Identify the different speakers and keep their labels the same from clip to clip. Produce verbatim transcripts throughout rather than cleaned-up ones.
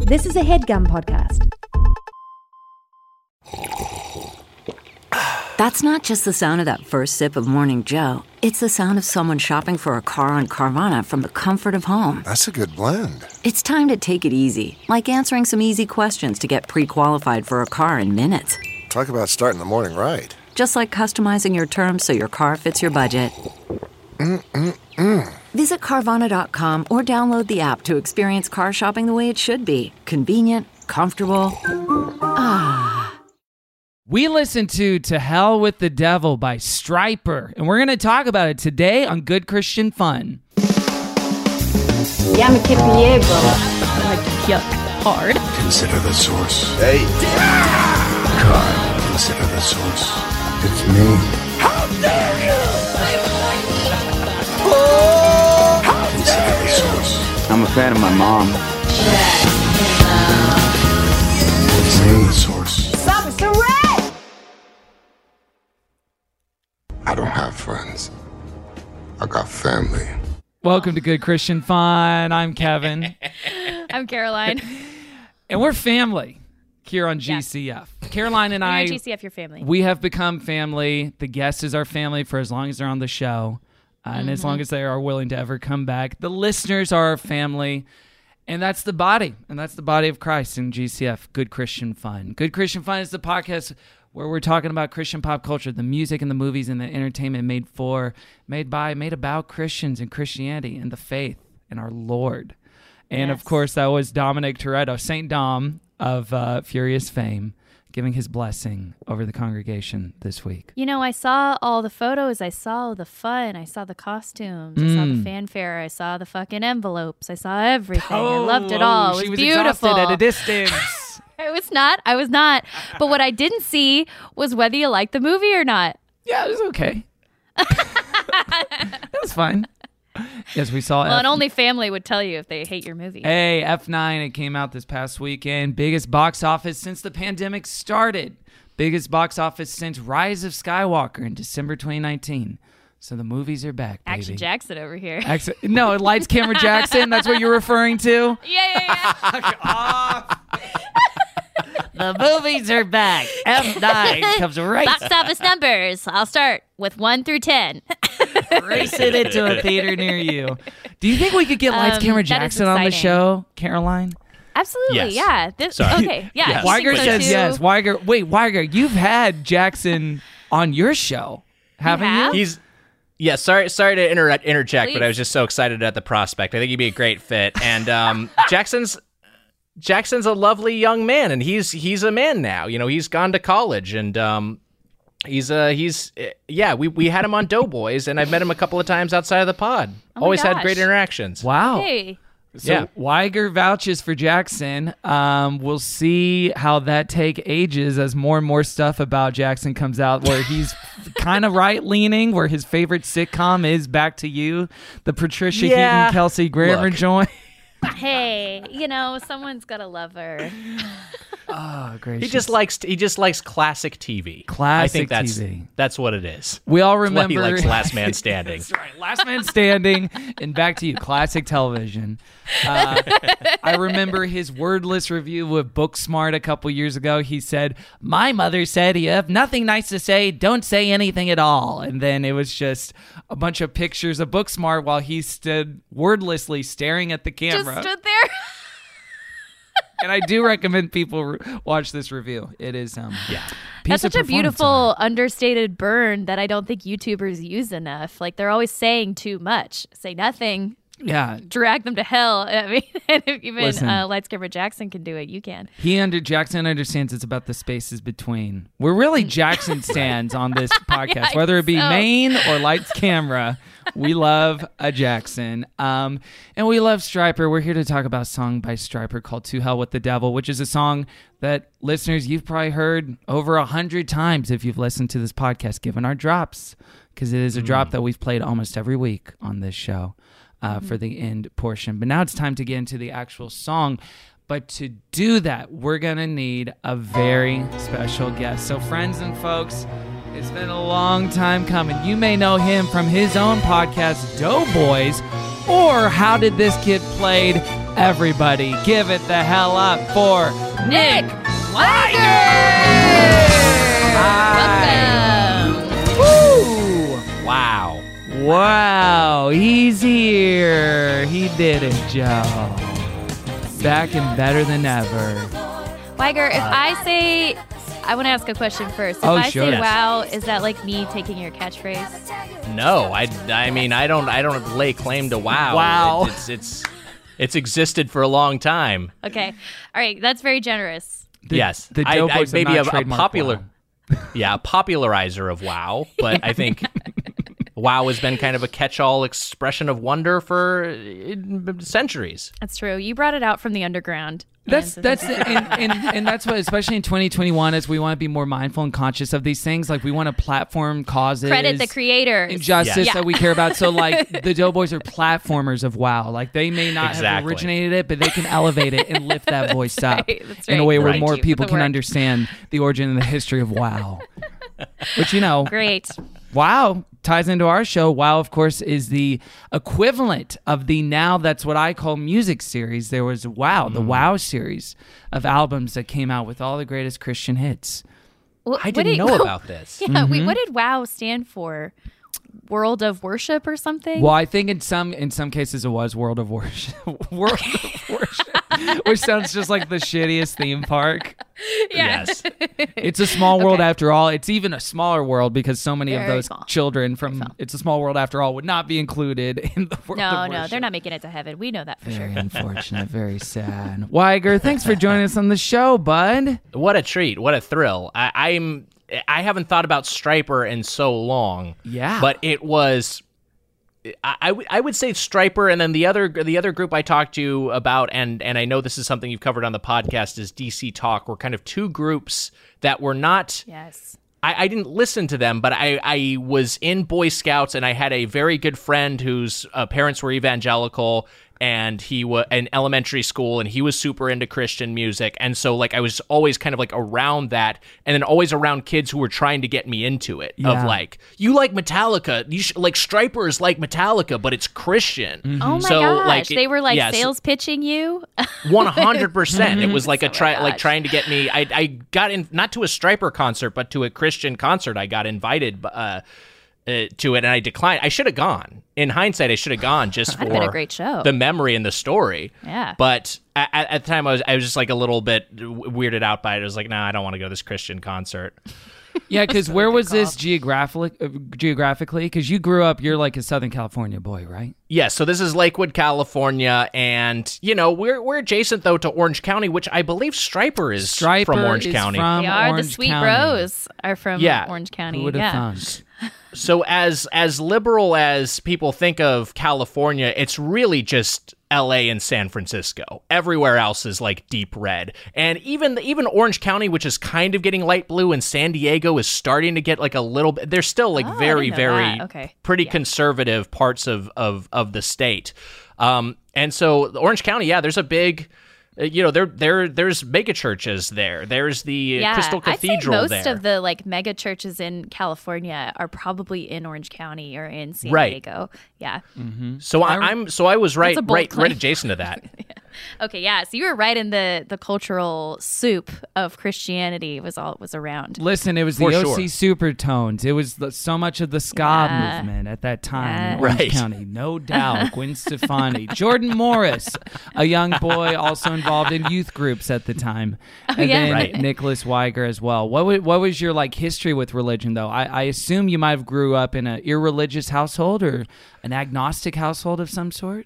Speaker 1: This is a HeadGum podcast.
Speaker 2: That's not just the sound of that first sip of Morning Joe. It's the sound of someone shopping for a car on Carvana from the comfort of home.
Speaker 3: That's a good blend.
Speaker 2: It's time to take it easy, like answering some easy questions to get pre-qualified for a car in minutes.
Speaker 3: Talk about starting the morning right.
Speaker 2: Just like customizing your terms so your car fits your budget.
Speaker 3: Mm-mm-mm.
Speaker 2: Visit Carvana dot com or download the app to experience car shopping the way it should be. Convenient, comfortable. Ah.
Speaker 4: We listened to To Hell with the Devil by Stryper, and we're going to talk about it today on Good Christian Fun.
Speaker 5: Yeah, I'm a kippy, bro. I like to kill hard.
Speaker 3: Consider the source.
Speaker 6: Hey.
Speaker 3: God, consider the source. It's me.
Speaker 6: How dare you!
Speaker 3: Consider the source.
Speaker 7: I'm a fan of my mom.
Speaker 3: It's me, the source.
Speaker 5: Stop it, so red!
Speaker 3: I don't have friends. I got family.
Speaker 4: Welcome to Good Christian Fun. I'm Kevin.
Speaker 8: I'm Caroline.
Speaker 4: And we're family here on G C F. Yeah. Caroline and
Speaker 8: You're
Speaker 4: I,
Speaker 8: on G C F, your family.
Speaker 4: We have become family. The guest is our family for as long as they're on the show. Uh, and mm-hmm. as long as they are willing to ever come back. The listeners are our family. And that's the body. And that's the body of Christ in G C F, Good Christian Fun. Good Christian Fun is the podcast where we're talking about Christian pop culture, the music and the movies and the entertainment made for, made by, made about Christians and Christianity and the faith and our Lord. And, yes. of course, that was Dominic Toretto, Saint Dom of uh, Furious fame, giving his blessing over the congregation this week.
Speaker 8: You know, I saw all the photos. I saw the fun. I saw the costumes. Mm. I saw the fanfare. I saw the fucking envelopes. I saw everything.
Speaker 4: Oh,
Speaker 8: I loved it all.
Speaker 4: Oh,
Speaker 8: it was,
Speaker 4: she was
Speaker 8: beautiful.
Speaker 4: exhausted at a distance.
Speaker 8: I was not. I was not. But what I didn't see was whether you liked the movie or not.
Speaker 4: Yeah, it was okay. It was fine. Yes, we saw
Speaker 8: Well,
Speaker 4: F-
Speaker 8: and only family would tell you if they hate your movie.
Speaker 4: Hey, F nine, it came out this past weekend. Biggest box office since the pandemic started. Biggest box office since Rise of Skywalker in December twenty nineteen. So the movies are back, baby.
Speaker 8: Action Jackson over here.
Speaker 4: Action, no, Lights, Camera, Jackson. That's what you're referring to?
Speaker 8: Yeah, yeah, yeah.
Speaker 4: Off. The movies are back. F nine comes right.
Speaker 8: Box office numbers. I'll start with one through ten.
Speaker 4: Racing into a theater near you. Do you think we could get Lights,
Speaker 8: um,
Speaker 4: Camera, Jackson on the show, Caroline?
Speaker 8: Absolutely,
Speaker 6: yes.
Speaker 8: yeah. This,
Speaker 6: Sorry.
Speaker 8: Okay, yeah.
Speaker 6: Yes.
Speaker 4: Weiger
Speaker 8: so
Speaker 4: says
Speaker 8: too.
Speaker 4: yes. Weiger, wait, Weiger, you've had Jackson on your show, haven't you?
Speaker 8: have?
Speaker 6: He's yeah. Sorry, sorry to inter- interject,
Speaker 8: Please.
Speaker 6: but I was just so excited at the prospect. I think he'd be a great fit. And um, Jackson's Jackson's a lovely young man, and he's he's a man now. You know, he's gone to college, and um, he's uh he's uh, yeah. We we had him on Doughboys, and I've met him a couple of times outside of the pod.
Speaker 8: Oh my
Speaker 6: Always had
Speaker 8: gosh.
Speaker 6: great interactions.
Speaker 4: Wow.
Speaker 8: Hey.
Speaker 4: So
Speaker 6: Yeah.
Speaker 4: Weiger vouches for Jackson. Um, we'll see how that take ages as more and more stuff about Jackson comes out where he's kind of right-leaning, where his favorite sitcom is Back to You, the Patricia
Speaker 6: Yeah.
Speaker 4: Heaton, Kelsey Grammer
Speaker 6: Look.
Speaker 4: joint.
Speaker 8: Hey, you know, someone's got to love her.
Speaker 4: Oh, gracious.
Speaker 6: He just likes he just likes classic T V.
Speaker 4: Classic
Speaker 6: I think that's
Speaker 4: T V.
Speaker 6: that's what it is.
Speaker 4: We all
Speaker 6: That's why
Speaker 4: remember.
Speaker 6: he likes Last Man Standing.
Speaker 4: That's right. Last Man Standing and Back to You. Classic television. Uh, I remember his wordless review of Booksmart a couple years ago. He said, "My mother said you have nothing nice to say. Don't say anything at all." And then it was just a bunch of pictures of Booksmart while he stood wordlessly staring at the camera.
Speaker 8: Just stood there.
Speaker 4: And I do recommend people re- watch this review. It is um
Speaker 6: Yeah.
Speaker 8: That's
Speaker 4: piece
Speaker 8: such
Speaker 4: of
Speaker 8: a beautiful,
Speaker 4: performance
Speaker 8: understated burn that I don't think YouTubers use enough. Like, they're always saying too much. Say nothing.
Speaker 4: art. Yeah.
Speaker 8: Drag them to hell. I mean, and if even
Speaker 4: Listen.
Speaker 8: uh, Lights, Camera, Jackson can do it, you can.
Speaker 4: He under Jackson understands it's about the spaces between. We're really Jackson stands on this podcast,
Speaker 8: Yeah, I
Speaker 4: whether it be
Speaker 8: think so.
Speaker 4: Maine or Lights Camera. We love a Jackson, um, and we love Stryper. We're here to talk about a song by Stryper called "To Hell with the Devil," which is a song that listeners you've probably heard over a hundred times if you've listened to this podcast, given our drops, because it is a mm. drop that we've played almost every week on this show. Uh, mm-hmm. For the end portion. But now it's time to get into the actual song. But to do that, we're going to need a very special guest. So friends and folks, it's been a long time coming. You may know him from his own podcast, Doughboys, Or how did this kid played? Everybody, give it the hell up for Nick Wiger!
Speaker 8: Welcome.
Speaker 4: Woo!
Speaker 6: Wow.
Speaker 4: Wow, he's here. He did it, Joe. Back and better than ever.
Speaker 8: Wiger, if I say, I want to ask a question first. If
Speaker 4: Oh,
Speaker 8: I
Speaker 4: sure.
Speaker 8: say
Speaker 4: Yes.
Speaker 8: wow, is that like me taking your catchphrase?
Speaker 6: No, I, I mean I don't I don't lay claim to wow.
Speaker 4: Wow.
Speaker 6: It- it's it's it's existed for a long time.
Speaker 8: Okay. All right. That's very generous.
Speaker 4: The-
Speaker 6: yes,
Speaker 4: the
Speaker 6: I, I
Speaker 4: Doughboys have
Speaker 6: maybe
Speaker 4: not
Speaker 6: a, a
Speaker 4: trademarked
Speaker 6: popular,
Speaker 4: wow.
Speaker 6: yeah, a popularizer of wow. But I think wow has been kind of a catch-all expression of wonder for uh, centuries.
Speaker 8: That's true. You brought it out from the underground.
Speaker 4: That's
Speaker 8: And so
Speaker 4: that's
Speaker 8: thank you.
Speaker 4: and, and and that's what, especially in twenty twenty-one, as we want to be more mindful and conscious of these things. Like we want to platform causes,
Speaker 8: Credit the creators.
Speaker 4: injustice
Speaker 8: Yeah.
Speaker 4: that we care about. So like the Doughboys are platformers of WoW. Like they may not have
Speaker 6: Exactly.
Speaker 4: originated it, but they can elevate it and lift that voice up
Speaker 8: right, that's
Speaker 4: in a
Speaker 8: right.
Speaker 4: way where
Speaker 6: Right.
Speaker 4: more
Speaker 8: Thank you for
Speaker 4: people
Speaker 8: the
Speaker 4: can
Speaker 8: work.
Speaker 4: understand the origin and the history of WoW. Which you know,
Speaker 8: Great.
Speaker 4: WoW ties into our show. WoW, of course, is the equivalent of the now that's what I call music series. There was WoW, the WoW series of albums that came out with all the greatest Christian hits.
Speaker 8: Wh-
Speaker 6: I
Speaker 8: what
Speaker 6: didn't
Speaker 8: did-
Speaker 6: know about this.
Speaker 8: Yeah. Wait, what did WoW stand for? World of Worship or something?
Speaker 4: Well, I think in some in some cases it was World of Worship, World of Worship, which sounds just like the shittiest theme park.
Speaker 8: Yeah.
Speaker 6: Yes.
Speaker 4: It's a small world
Speaker 8: Okay.
Speaker 4: after all. It's even a smaller world because so many of
Speaker 8: Very
Speaker 4: those
Speaker 8: small.
Speaker 4: children from It's a Small World After All would not be included in the World
Speaker 8: No,
Speaker 4: of
Speaker 8: no,
Speaker 4: Worship.
Speaker 8: they're not making it to heaven. We know that for
Speaker 4: Very
Speaker 8: sure.
Speaker 4: unfortunate, very sad. Wiger, thanks for joining us on the show, bud.
Speaker 6: What a treat! What a thrill! I, I'm I haven't thought about Striper in so long.
Speaker 4: Yeah.
Speaker 6: but it was. I, I, w- I would say Striper, and then the other the other group I talked to you about, and and I know this is something you've covered on the podcast, is D C Talk. Were kind of two groups that were not.
Speaker 8: Yes.
Speaker 6: I, I didn't listen to them, but I, I was in Boy Scouts, and I had a very good friend whose uh, parents were evangelical, and he was in elementary school, and he was super into Christian music, and so like I was always kind of like around that, and then always around kids who were trying to get me into it.
Speaker 4: Yeah.
Speaker 6: Of like, you like Metallica, you sh- like Stripers like Metallica, but it's Christian.
Speaker 8: Oh my
Speaker 6: So,
Speaker 8: gosh.
Speaker 6: like, it-
Speaker 8: they were like
Speaker 6: yes.
Speaker 8: sales pitching you?
Speaker 6: One hundred percent. It was like a
Speaker 8: Oh my
Speaker 6: try, like
Speaker 8: gosh.
Speaker 6: trying to get me. I, I got in not to a Striper concert, but to a Christian concert. I got invited uh, uh, to it, and I declined. I should have gone. In hindsight, I should have gone just for
Speaker 8: That'd have been a great show.
Speaker 6: the memory and the story.
Speaker 8: Yeah.
Speaker 6: But at, at the time, I was I was just like a little bit weirded out by it. I was like, nah, I don't want to go to this Christian concert.
Speaker 4: Yeah, because where was this geographically? Uh, geographically, because you grew up, you're like a Southern California boy, right?
Speaker 6: Yeah, so this is Lakewood, California, and you know we're we're adjacent though to Orange County, which I believe Striper is
Speaker 4: Striper
Speaker 6: from Orange
Speaker 4: is
Speaker 6: County.
Speaker 4: from
Speaker 8: They are.
Speaker 4: Orange
Speaker 8: the Sweet
Speaker 4: County.
Speaker 8: Bros are from
Speaker 6: Yeah.
Speaker 8: Orange County.
Speaker 4: Who would have
Speaker 8: yeah.
Speaker 4: thought?
Speaker 6: So as as liberal as people think of California, it's really just L A and San Francisco. Everywhere else is like deep red. And even even Orange County, which is kind of getting light blue, and San Diego is starting to get like a little bit, they're still like
Speaker 8: Oh, I
Speaker 6: very,
Speaker 8: didn't know
Speaker 6: very
Speaker 8: that. Okay.
Speaker 6: pretty
Speaker 8: Yeah.
Speaker 6: conservative parts of, of, of the state. Um, and so Orange County, yeah, there's a big, uh, you know, there there there's mega churches there. There's the
Speaker 8: Yeah,
Speaker 6: Crystal Cathedral
Speaker 8: I'd say most
Speaker 6: there.
Speaker 8: of the like mega churches in California are probably in Orange County or in San
Speaker 6: Right.
Speaker 8: Diego. Yeah.
Speaker 6: so I, I'm so I was right
Speaker 8: a bold
Speaker 6: right
Speaker 8: claim.
Speaker 6: right adjacent to that.
Speaker 8: Okay. Yeah. So you were right in the the cultural soup of Christianity was all it was around.
Speaker 4: Listen, it was
Speaker 6: For
Speaker 4: the O
Speaker 6: sure.
Speaker 4: C Supertones. It was the, so much of the ska
Speaker 8: Yeah.
Speaker 4: movement at that time
Speaker 8: Yeah.
Speaker 4: in Orange
Speaker 6: Right.
Speaker 4: County. No doubt. Gwen Stefani. Jordan Morris, a young boy also involved in youth groups at the time. and
Speaker 8: Oh, yeah.
Speaker 4: then
Speaker 6: Right.
Speaker 4: Nicholas Wiger as well. What, wa- what was your like history with religion, though? I, I assume you might have grew up in an irreligious household or an agnostic household of some sort?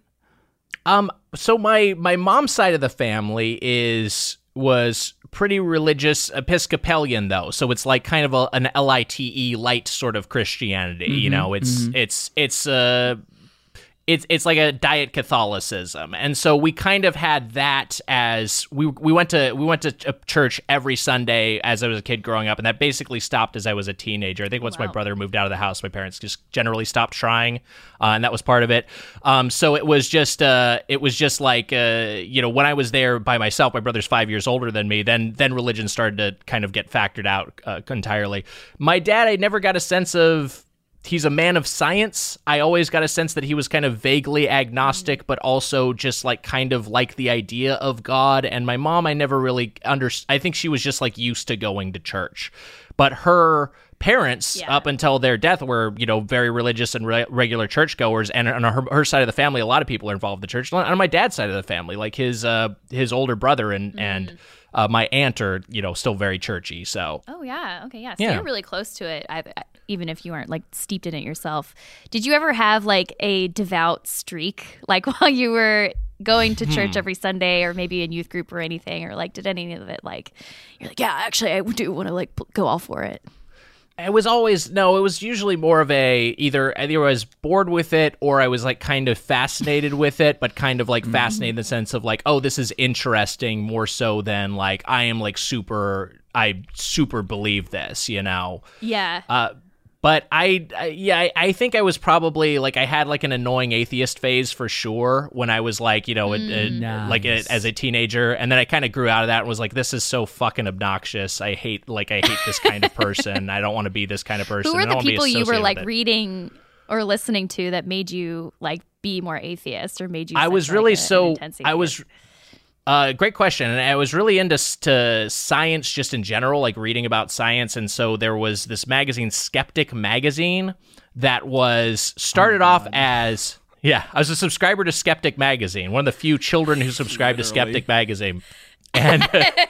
Speaker 6: Um, so my my mom's side of the family is was pretty religious Episcopalian though, so it's like kind of a, an L I T E light sort of Christianity. You know, it's it's it's uh it's it's like a diet Catholicism, and so we kind of had that as we we went to we went to a church every Sunday as I was a kid growing up, and that basically stopped as I was a teenager. I think once my
Speaker 8: Wow.
Speaker 6: brother moved out of the house, my parents just generally stopped trying, uh, and that was part of it. Um, so it was just uh, it was just like uh, you know, when I was there by myself, my brother's five years older than me. Then then religion started to kind of get factored out uh, entirely. My dad, I never got a sense of he's a man of science. I always got a sense that he was kind of vaguely agnostic, but also just like kind of like the idea of God. And my mom, I never really under. I think she was just like used to going to church, but her parents
Speaker 8: Yeah.
Speaker 6: up until their death were, you know, very religious and re- regular churchgoers. And on her, her side of the family, a lot of people are involved in the church. On my dad's side of the family, like his uh, his older brother and and uh, my aunt are, you know, still very churchy. So
Speaker 8: Oh yeah. Okay. Yeah. So
Speaker 6: Yeah.
Speaker 8: you're really close to it, I, I- even if you aren't like steeped in it yourself. Did you ever have like a devout streak, like while you were going to church every Sunday, or maybe in youth group or anything, or like did any of it like you're like, yeah, actually, I do want to like p- go all for it.
Speaker 6: it was always no. It was usually more of a either either I was bored with it or I was like kind of fascinated with it, but kind of like fascinated in the sense of like, oh, this is interesting more so than like I am like super. I super believe this, you know.
Speaker 8: Yeah.
Speaker 6: Uh, but I, I yeah, I, I think I was probably like I had like an annoying atheist phase for sure when I was like, you know, a, a,
Speaker 4: Nice.
Speaker 6: like a, as a teenager, and then I kind of grew out of that and was like, this is so fucking obnoxious. I hate like I hate this kind of person. I don't want to be this kind of person.
Speaker 8: Who were
Speaker 6: I don't
Speaker 8: the
Speaker 6: wanna be
Speaker 8: people you were
Speaker 6: associated
Speaker 8: like
Speaker 6: with it.
Speaker 8: reading or listening to that made you like be more atheist or made you?
Speaker 6: I
Speaker 8: sense,
Speaker 6: was
Speaker 8: like,
Speaker 6: really
Speaker 8: a- an
Speaker 6: so
Speaker 8: intensity
Speaker 6: I
Speaker 8: of-
Speaker 6: was uh great question, and I was really into s- to science just in general, like reading about science. And so there was this magazine, Skeptic Magazine, that was started off as yeah I was a subscriber to Skeptic Magazine, one of the few children who subscribed to Skeptic Magazine. And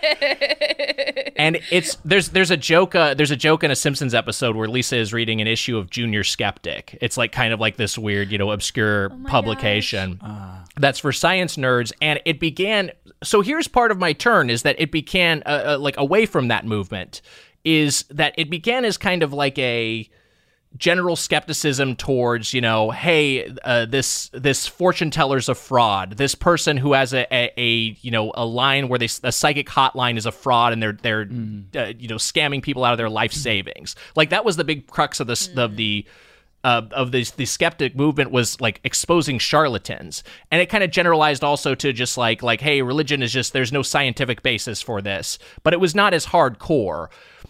Speaker 6: and it's there's there's a joke uh, there's a joke in a Simpsons episode where Lisa is reading an issue of Junior Skeptic. It's like kind of like this weird, you know, obscure publication that's for science nerds. And it began. So here's part of my turn is that it began uh, uh, like away from that movement. Is that it began as kind of like a general skepticism towards, you know, hey, uh, this this fortune teller's a fraud. This person who has a, a, a you know a line where they a psychic hotline is a fraud, and they're they're uh, you know scamming people out of their life savings. Like that was the big crux of this of the. Uh, of the the skeptic movement was like exposing charlatans, and it kind of generalized also to just like like hey, religion is just there's no scientific basis for this, but it was not as hardcore.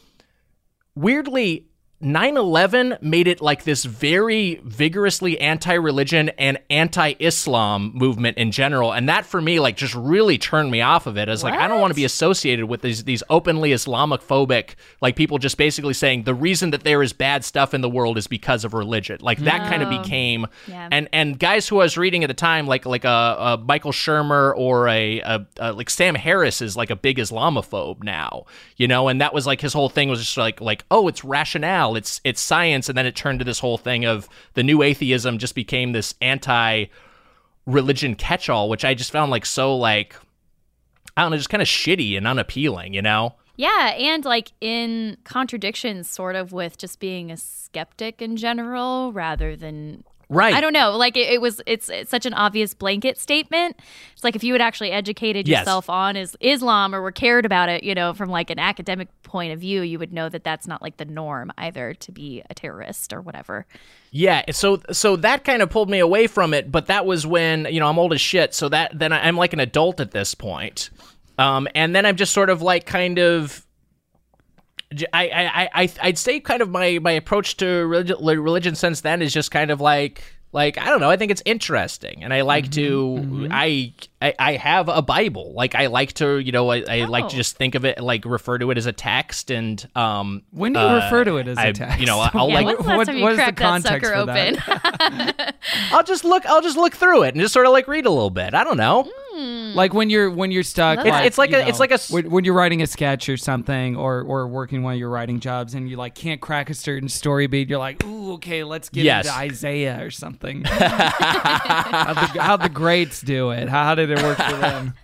Speaker 6: Weirdly, nine eleven made it like this very vigorously anti-religion and anti-Islam movement in general, and that for me like just really turned me off of it. As like I don't want to be associated with these these openly Islamophobic like people just basically saying the reason that there is bad stuff in the world is because of religion. Like that kind of became
Speaker 8: Yeah.
Speaker 6: and and guys who I was reading at the time like like a, a Michael Shermer or a, a, a like Sam Harris is like a big Islamophobe now, you know, and that was like his whole thing was just like like oh, it's rationale. It's it's science, and then it turned to this whole thing of the new atheism just became this anti-religion catch-all, which I just found like so like I don't know, just kind of shitty and unappealing, you know?
Speaker 8: Yeah, and like in contradiction sort of with just being a skeptic in general rather than
Speaker 6: Right.
Speaker 8: I don't know, like it, it was it's, it's such an obvious blanket statement. It's like if you had actually educated
Speaker 6: Yes.
Speaker 8: yourself on is, Islam or were cared about it, you know, from like an academic point of view, you would know that that's not like the norm either to be a terrorist or whatever.
Speaker 6: Yeah, so so that kind of pulled me away from it, but that was when, you know, I'm old as shit, so that then I'm like an adult at this point. Um, and then I'm just sort of like kind of I, I, I, I'd say kind of my, my approach to religion, religion since then is just kind of like, like, I don't know, I think it's interesting. And I like to,
Speaker 4: mm-hmm.
Speaker 6: I, I I have a Bible. Like, I like to, you know, I, I like to
Speaker 8: Oh.
Speaker 6: just think of it, like, refer to it as a text. And, um,
Speaker 4: When do you
Speaker 6: uh,
Speaker 4: refer to it as a
Speaker 6: I-
Speaker 4: text?
Speaker 6: You know, I'll
Speaker 8: Yeah,
Speaker 6: like,
Speaker 8: when's the last
Speaker 4: what-
Speaker 8: time you
Speaker 4: what is the
Speaker 8: cracked that
Speaker 4: context
Speaker 8: sucker
Speaker 4: for that?
Speaker 8: open?
Speaker 6: I'll just look, I'll just look through it and just sort of like read a little bit. I don't know.
Speaker 4: Like when you're when you're stuck,
Speaker 8: Love that.
Speaker 6: It's like
Speaker 4: you
Speaker 6: a- it's like a s-
Speaker 4: when, when you're writing a sketch or something, or or working one of your writing jobs, and you like can't crack a certain story beat. You're like, ooh, okay, let's get
Speaker 6: Yes.
Speaker 4: into Isaiah or something. How'd the, how'd the greats do it? How, how did it work for them?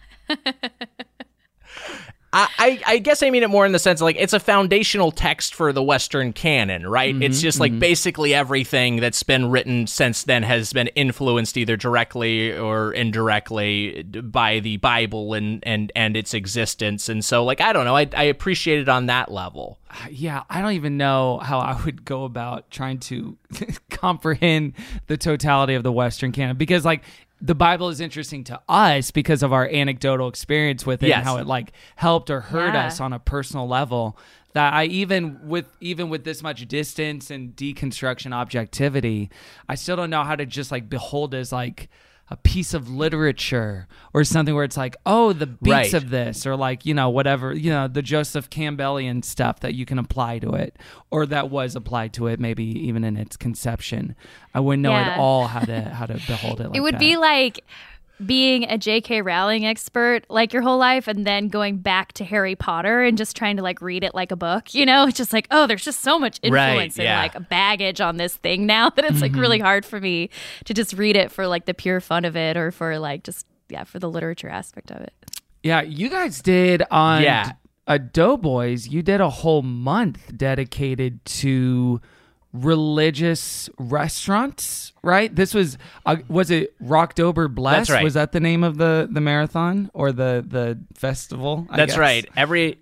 Speaker 6: I, I I guess I mean it more in the sense of like it's a foundational text for the Western canon, right? It's just like basically everything that's been written since then has been influenced either directly or indirectly by the Bible and and, and its existence. And so like I don't know, I I appreciate it on that level.
Speaker 4: Yeah, I don't even know how I would go about trying to comprehend the totality of the Western canon, because like the Bible is interesting to us because of our anecdotal experience with it
Speaker 6: Yes.
Speaker 4: and how it like helped or hurt
Speaker 8: Yeah.
Speaker 4: us on a personal level. that I even with even with this much distance and deconstruction objectivity, I still don't know how to just like behold as like a piece of literature or something where it's like, oh, the beats
Speaker 6: Right.
Speaker 4: of this, or like, you know, whatever, you know, the Joseph Campbellian stuff that you can apply to it, or that was applied to it, maybe even in its conception. I wouldn't know
Speaker 8: Yeah.
Speaker 4: at all how to how to behold it like
Speaker 8: It would
Speaker 4: that.
Speaker 8: be like being a J K Rowling expert like your whole life and then going back to Harry Potter and just trying to like read it like a book, you know? It's just like, oh, there's just so much
Speaker 6: Right,
Speaker 8: influence and
Speaker 6: yeah.
Speaker 8: like baggage on this thing now that it's like really hard for me to just read it for like the pure fun of it or for like just, yeah, for the literature aspect of it.
Speaker 4: Yeah, you guys did on
Speaker 6: Yeah.
Speaker 4: a Doughboys, you did a whole month dedicated to religious restaurants, right? This was uh, was it Rocktober Blessed?
Speaker 6: That's right.
Speaker 4: Was that the name of the the marathon or the the festival? I
Speaker 6: That's
Speaker 4: guess?
Speaker 6: right. Every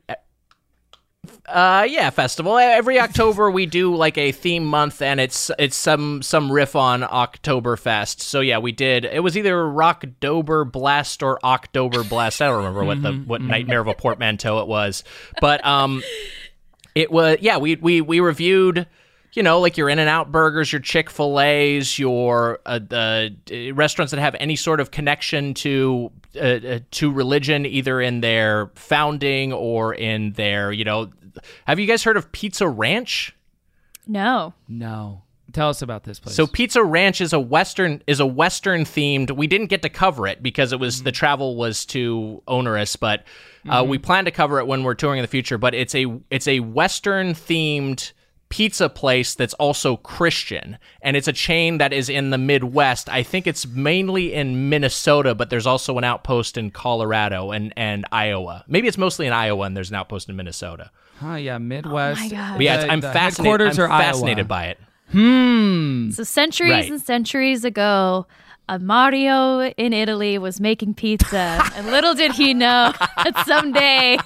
Speaker 6: uh yeah, festival. Every October we do like a theme month and it's it's some some riff on Oktoberfest. So yeah, we did. It was either Rocktober Blast or October Blast. I don't remember what the what nightmare of a portmanteau it was. But um it was yeah, we we we reviewed, you know, like your In-N-Out burgers, your Chick-fil-A's, your uh, uh, restaurants that have any sort of connection to uh, uh, to religion, either in their founding or in their, you know. Have you guys heard of Pizza Ranch?
Speaker 8: No.
Speaker 4: No. Tell us about this place.
Speaker 6: So Pizza Ranch is a western is a western themed. We didn't get to cover it because it was the travel was too onerous, but uh, we plan to cover it when we're touring in the future. But it's a it's a western themed pizza place that's also Christian, and it's a chain that is in the Midwest. I think it's mainly in Minnesota, but there's also an outpost in Colorado and, and Iowa. Maybe it's mostly in Iowa and there's an outpost in Minnesota.
Speaker 4: Huh, yeah, Midwest.
Speaker 8: Oh my God.
Speaker 6: But yeah, it's,
Speaker 4: The-
Speaker 6: I'm
Speaker 4: the
Speaker 6: fascinated.
Speaker 4: headquarters
Speaker 6: I'm
Speaker 4: are Iowa.
Speaker 6: fascinated by it.
Speaker 4: Hmm.
Speaker 8: So centuries
Speaker 6: Right.
Speaker 8: and centuries ago, a Mario in Italy was making pizza, and little did he know that someday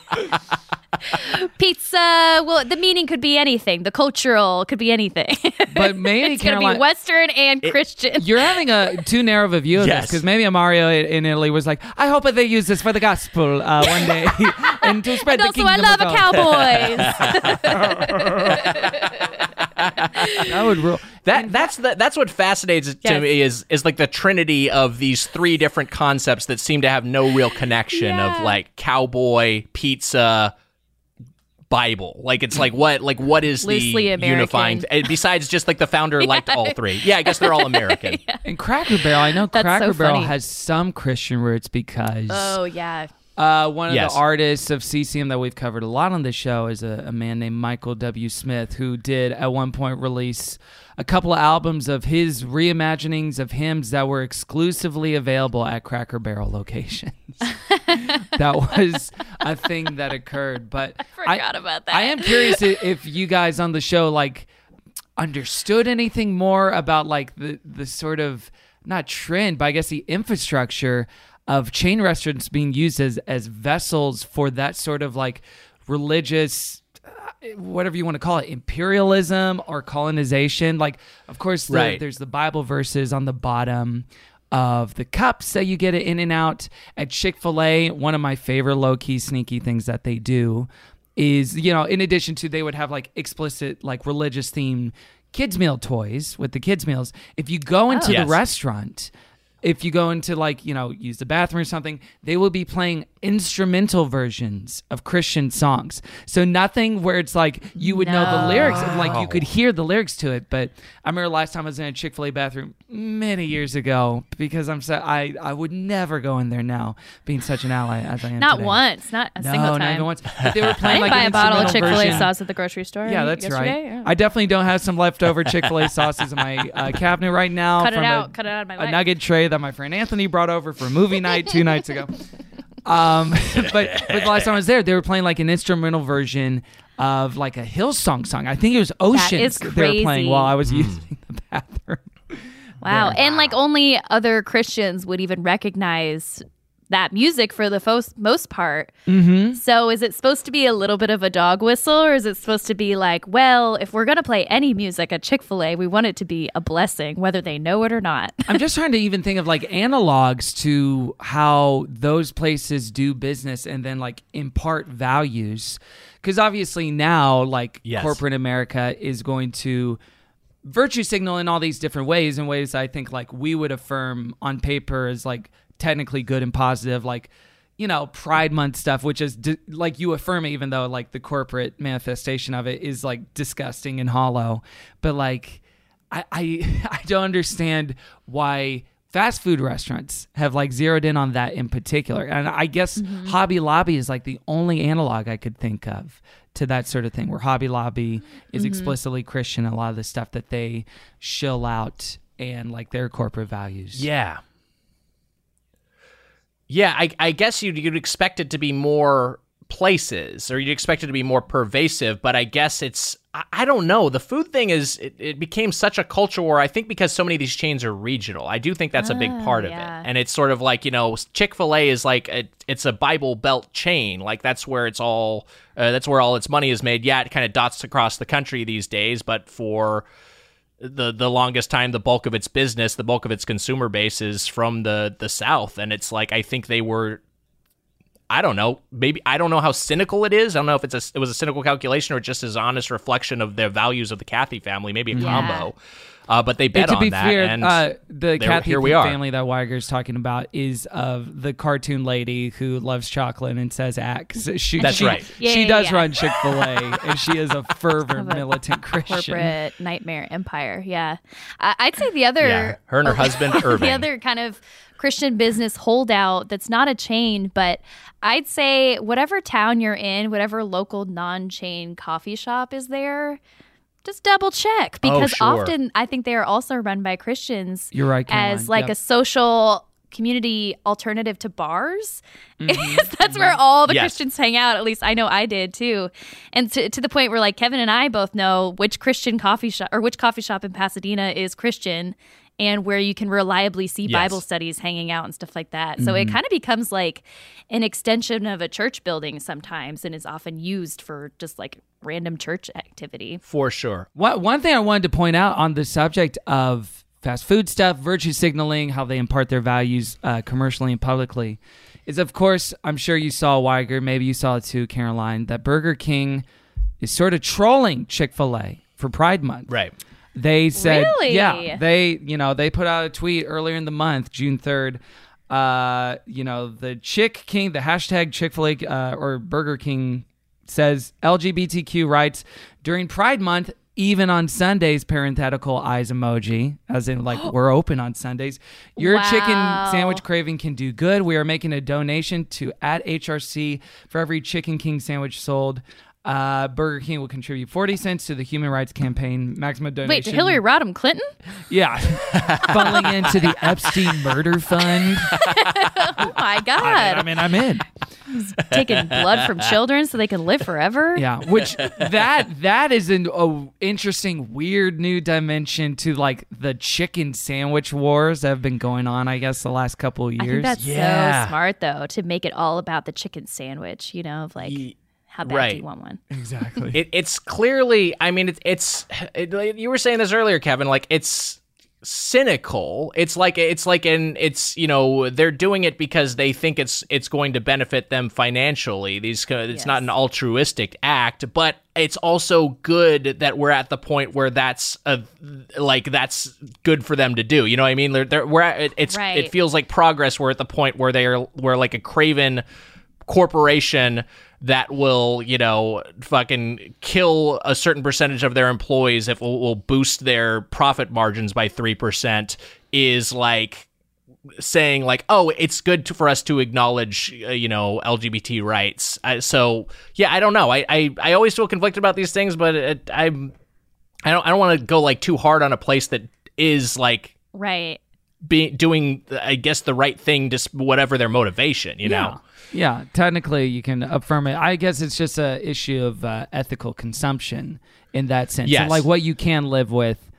Speaker 8: pizza, well, the meaning could be anything. The cultural could be anything.
Speaker 4: But maybe
Speaker 8: it's going to
Speaker 4: Caroline,
Speaker 8: be Western and Christian.
Speaker 4: you're having a too narrow of a view of this
Speaker 6: Yes.
Speaker 4: because maybe a Mario in in Italy was like, I hope that they use this for the gospel uh, one day and to spread
Speaker 8: And
Speaker 4: the
Speaker 8: also, I
Speaker 4: kingdom
Speaker 8: love
Speaker 4: of
Speaker 8: a
Speaker 4: God.
Speaker 8: cowboys.
Speaker 4: That would rule.
Speaker 6: That that's the, that's what fascinates to
Speaker 8: Yes.
Speaker 6: me is is like the trinity of these three different concepts that seem to have no real connection
Speaker 8: Yeah.
Speaker 6: of like cowboy, pizza, Bible. Like it's like what like what is
Speaker 8: Loosely
Speaker 6: the
Speaker 8: American.
Speaker 6: unifying uh, besides just like the founder liked all three. Yeah, I guess they're all American.
Speaker 4: And Cracker Barrel, I know
Speaker 8: That's
Speaker 4: Cracker
Speaker 8: so
Speaker 4: Barrel
Speaker 8: funny.
Speaker 4: has some Christian roots because
Speaker 8: Oh, yeah.
Speaker 4: uh, one of
Speaker 6: Yes.
Speaker 4: the artists of C C M that we've covered a lot on this show is a, a man named Michael W. Smith, who did at one point release a couple of albums of his reimaginings of hymns that were exclusively available at Cracker Barrel locations. That was a thing that occurred. But I
Speaker 8: Forgot about that.
Speaker 4: I am curious i- if you guys on the show like understood anything more about like the the sort of not trend, but I guess the infrastructure of chain restaurants being used as as vessels for that sort of like religious, uh, whatever you want to call it, imperialism or colonization. Like, of course, the,
Speaker 6: Right.
Speaker 4: there's the Bible verses on the bottom of the cups that you get at In-N-Out. At Chick-fil-A, one of my favorite low-key sneaky things that they do is, you know, in addition to they would have like explicit like religious themed kids meal toys with the kids meals. If you go into
Speaker 6: Yes.
Speaker 4: the restaurant, if you go into like, you know, use the bathroom or something, they will be playing instrumental versions of Christian songs. So nothing where it's like you would know the lyrics, and like you could hear the lyrics to it. But I remember last time I was in a Chick-fil-A bathroom many years ago because I'm so I I would never go in there now, being such an ally as I am
Speaker 8: Not
Speaker 4: today.
Speaker 8: once. Not a
Speaker 4: No,
Speaker 8: single
Speaker 4: not
Speaker 8: time.
Speaker 4: even once. But they were
Speaker 8: I
Speaker 4: playing
Speaker 8: didn't
Speaker 4: like
Speaker 8: buy
Speaker 4: an
Speaker 8: a bottle of
Speaker 4: instrumental
Speaker 8: Chick-fil-A
Speaker 4: version.
Speaker 8: sauce at the grocery store
Speaker 4: Yeah, that's
Speaker 8: yesterday.
Speaker 4: right.
Speaker 8: Yeah.
Speaker 4: I definitely don't have some leftover Chick-fil-A sauces in my uh, cabinet right now.
Speaker 8: Cut it
Speaker 4: from
Speaker 8: out.
Speaker 4: A,
Speaker 8: Cut it out of my
Speaker 4: a
Speaker 8: life.
Speaker 4: nugget tray that my friend Anthony brought over for movie night two nights ago. Um, but, but the last time I was there, they were playing like an instrumental version of like a Hillsong song. I think it was Oceans
Speaker 8: is
Speaker 4: they were playing
Speaker 8: crazy.
Speaker 4: while I was using the bathroom.
Speaker 8: Wow. And like only other Christians would even recognize that music for the fo- most part. Mm-hmm. So is it supposed to be a little bit of a dog whistle, or is it supposed to be like, well, if we're going to play any music at Chick-fil-A, we want it to be a blessing, whether they know it or not?
Speaker 4: I'm just trying to even think of like analogs to how those places do business and then like impart values. Because obviously now, like
Speaker 6: Yes.
Speaker 4: corporate America is going to virtue signal in all these different ways, in ways I think like we would affirm on paper as like technically good and positive, like, you know, Pride Month stuff, which is di- like you affirm it, even though like the corporate manifestation of it is like disgusting and hollow. But like, I I, I don't understand why fast food restaurants have like zeroed in on that in particular. And I guess mm-hmm. Hobby Lobby is like the only analog I could think of to that sort of thing, where Hobby Lobby is mm-hmm. explicitly Christian. A lot of the stuff that they shill out and like their corporate values.
Speaker 6: Yeah. Yeah, I, I guess you'd, you'd expect it to be more places, or you'd expect it to be more pervasive, but I guess it's, I, I don't know. The food thing is, it, it became such a culture war, I think because so many of these chains are regional. I do think that's a big part of
Speaker 8: yeah.
Speaker 6: it. And it's sort of like, you know, Chick-fil-A is like, a, it's a Bible Belt chain. Like that's where it's all, uh, that's where all its money is made. Yeah, it kind of dots across the country these days, but for the the longest time, the bulk of its business, the bulk of its consumer base is from the the South. And it's like, I think they were, I don't know, maybe, I don't know how cynical it is. I don't know if it's a, it was a cynical calculation or just as honest reflection of the values of the Cathy family, maybe a
Speaker 8: Yeah.
Speaker 6: combo. Uh, but they bet
Speaker 4: And to
Speaker 6: on
Speaker 4: be
Speaker 6: that.
Speaker 4: fair,
Speaker 6: and
Speaker 4: uh, the Cathy
Speaker 6: here we are.
Speaker 4: family that Weiger's talking about is of the cartoon lady who loves chocolate and says axe. She,
Speaker 6: That's
Speaker 4: she,
Speaker 6: right.
Speaker 8: Yeah,
Speaker 4: she
Speaker 8: yeah,
Speaker 4: does
Speaker 8: yeah.
Speaker 4: run Chick-fil-A, and she is a fervent
Speaker 8: Of a
Speaker 4: militant Christian.
Speaker 8: Corporate nightmare empire. Yeah. I- I'd say the other.
Speaker 6: Yeah, her and her husband, Irving.
Speaker 8: The other kind of Christian business holdout that's not a chain, but I'd say whatever town you're in, whatever local non-chain coffee shop is there, just double check, because
Speaker 6: sure.
Speaker 8: often I think they are also run by Christians.
Speaker 4: You're right, Caroline.
Speaker 8: as like
Speaker 4: Yep.
Speaker 8: a social community alternative to bars. That's where all the
Speaker 6: Yes.
Speaker 8: Christians hang out. At least I know I did too. And to, to the point where like Kevin and I both know which Christian coffee shop or which coffee shop in Pasadena is Christian and where you can reliably see
Speaker 6: Yes.
Speaker 8: Bible studies hanging out and stuff like that. So it kind of becomes like an extension of a church building sometimes, and is often used for just like random church activity.
Speaker 6: For sure.
Speaker 4: One, one thing I wanted to point out on the subject of fast food stuff, virtue signaling, how they impart their values uh, commercially and publicly, is of course, I'm sure you saw, Weiger, maybe you saw it too, Caroline, that Burger King is sort of trolling Chick-fil-A for Pride Month.
Speaker 6: Right.
Speaker 4: They said,
Speaker 8: Really?
Speaker 4: yeah, they, you know, they put out a tweet earlier in the month, June third. Uh, you know, the Chick King, the hashtag Chick-fil-A uh, or Burger King says L G B T Q rights during Pride Month, even on Sundays, parenthetical eyes emoji, as in like we're open on Sundays. Your
Speaker 8: Wow.
Speaker 4: chicken sandwich craving can do good. We are making a donation to at H R C for every Chicken King sandwich sold. Uh, Burger King will contribute forty cents to the Human Rights Campaign. Maximum donation.
Speaker 8: Wait, to Hillary Rodham Clinton?
Speaker 4: Yeah. Funneling into the Epstein Murder Fund.
Speaker 8: Oh my God.
Speaker 4: I mean, I'm in.
Speaker 8: Taking blood from children so they can live forever?
Speaker 4: Yeah, which that that is an a interesting, weird new dimension to like the chicken sandwich wars that have been going on, I guess, the last couple of
Speaker 8: I
Speaker 4: years.
Speaker 8: think that's
Speaker 6: Yeah.
Speaker 8: so smart, though, to make it all about the chicken sandwich, you know, of like,
Speaker 6: Ye-
Speaker 8: how bad do
Speaker 6: right.
Speaker 8: you want one?
Speaker 4: exactly.
Speaker 6: It, it's clearly, I mean, it, it's, it, you were saying this earlier, Kevin, like it's cynical. It's like, it's like an, it's, you know, they're doing it because they think it's, it's going to benefit them financially. These, it's
Speaker 8: Yes.
Speaker 6: not an altruistic act, but it's also good that we're at the point where that's a, like, that's good for them to do. You know what I mean? They're, they're, we're at, it, it's,
Speaker 8: Right.
Speaker 6: it feels like progress. We're at the point where they are, where like a craven corporation that will, you know, fucking kill a certain percentage of their employees if it will, will boost their profit margins by three percent is like saying like, oh, it's good to, for us to acknowledge, uh, you know, L G B T rights. I, so yeah, I don't know. I, I, I always feel conflicted about these things, but it, I'm, I don't, I don't want to go like too hard on a place that is like
Speaker 8: Right.
Speaker 6: be, doing, I guess, the right thing, just whatever their motivation, you
Speaker 4: yeah.
Speaker 6: know?
Speaker 4: Yeah, technically you can affirm it. I guess it's just a issue of uh, ethical consumption in that sense.
Speaker 6: Yes.
Speaker 4: And like what you can live with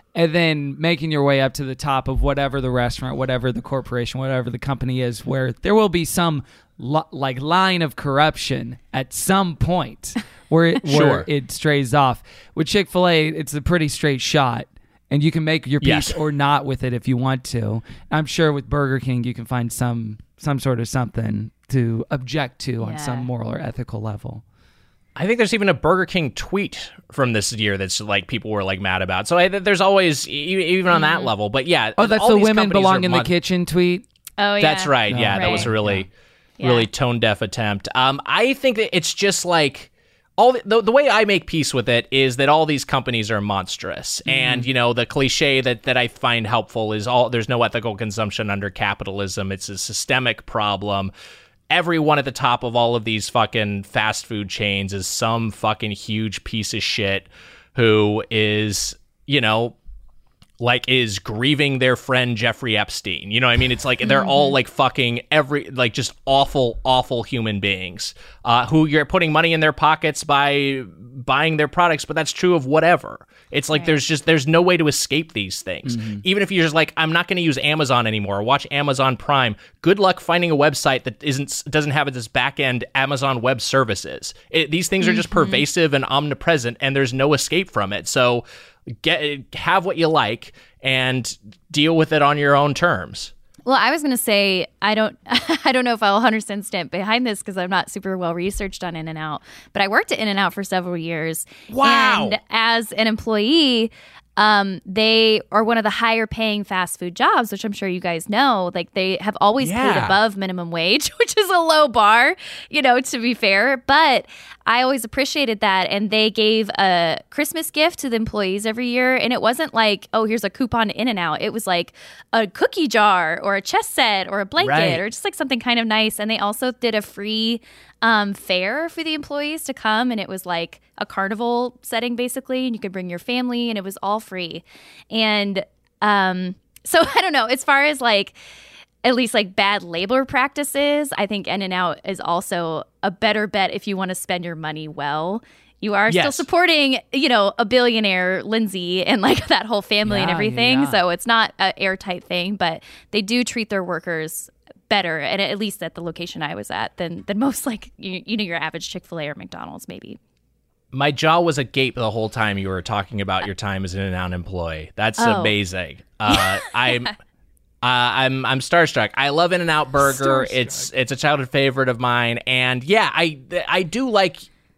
Speaker 4: and then making your way up to the top of whatever the restaurant, whatever the corporation, whatever the company is, where there will be some lo- like line of corruption at some point where it,
Speaker 6: Sure.
Speaker 4: where it strays off. With Chick-fil-A, it's a pretty straight shot, and you can make your peace
Speaker 6: Yes.
Speaker 4: or not with it if you want to. I'm sure with Burger King, you can find some some sort of something to object to on
Speaker 8: Yeah.
Speaker 4: some moral or ethical level.
Speaker 6: I think there's even a Burger King tweet from this year that's like people were like mad about. So I, there's always e- even on that level. But yeah,
Speaker 4: Oh, that's
Speaker 6: all
Speaker 4: the
Speaker 6: these
Speaker 4: women
Speaker 6: companies
Speaker 4: belong
Speaker 6: are
Speaker 4: in the
Speaker 6: mon-
Speaker 4: kitchen tweet?
Speaker 8: Oh, yeah.
Speaker 6: That's right. Yeah, that was a
Speaker 8: Right.
Speaker 6: really,
Speaker 8: Yeah.
Speaker 6: really tone deaf attempt. Um, I think that it's just like all the, the the way I make peace with it is that all these companies are monstrous, and you know the cliche that that I find helpful is all there's no ethical consumption under capitalism. It's a systemic problem. Everyone at the top of all of these fucking fast food chains is some fucking huge piece of shit who is, you know, like is grieving their friend Jeffrey Epstein. You know what I mean? It's like they're all like fucking every like just awful, awful human beings uh, who you're putting money in their pockets by buying their products, but that's true of whatever. It's like there's just there's no way to escape these things. Even if you're just like, I'm not going to use Amazon anymore, or watch Amazon Prime. Good luck finding a website that isn't doesn't have its back end Amazon Web Services. It, these things are just pervasive and omnipresent, and there's no escape from it. So get have what you like and deal with it on your own terms.
Speaker 8: Well, I was going to say I don't I don't know if I'll one hundred percent stand behind this because I'm not super well researched on In-N-Out, but I worked at In-N-Out for several years.
Speaker 6: Wow.
Speaker 8: And as an employee, um, they are one of the higher paying fast food jobs, which I'm sure you guys know. Like they have always paid
Speaker 6: Yeah.
Speaker 8: above minimum wage, which is a low bar, you know, to be fair. But I always appreciated that. And they gave a Christmas gift to the employees every year. And it wasn't like, oh, here's a coupon to In-N-Out. It was like a cookie jar or a chess set or a blanket
Speaker 6: Right.
Speaker 8: or just like something kind of nice. And they also did a free um, fair for the employees to come. And it was like a carnival setting, basically. And you could bring your family and it was all free. And um, so I don't know, as far as like, at least like bad labor practices, I think In-N-Out is also a better bet if you want to spend your money well. You are still
Speaker 6: Yes.
Speaker 8: supporting, you know, a billionaire, Lindsay, and like that whole family and
Speaker 4: Yeah,
Speaker 8: everything.
Speaker 4: yeah.
Speaker 8: So it's not an airtight thing, but they do treat their workers better, and at least at the location I was at, than than most like you, you know your average Chick-fil-A or McDonald's maybe.
Speaker 6: My jaw was agape the whole time you were talking about your time as an In-N-Out employee. That's
Speaker 8: Oh.
Speaker 6: amazing. Uh, I'm. Uh, I'm I'm starstruck. I love In-N-Out Burger. It's it's a childhood favorite of mine, and yeah, I I do like.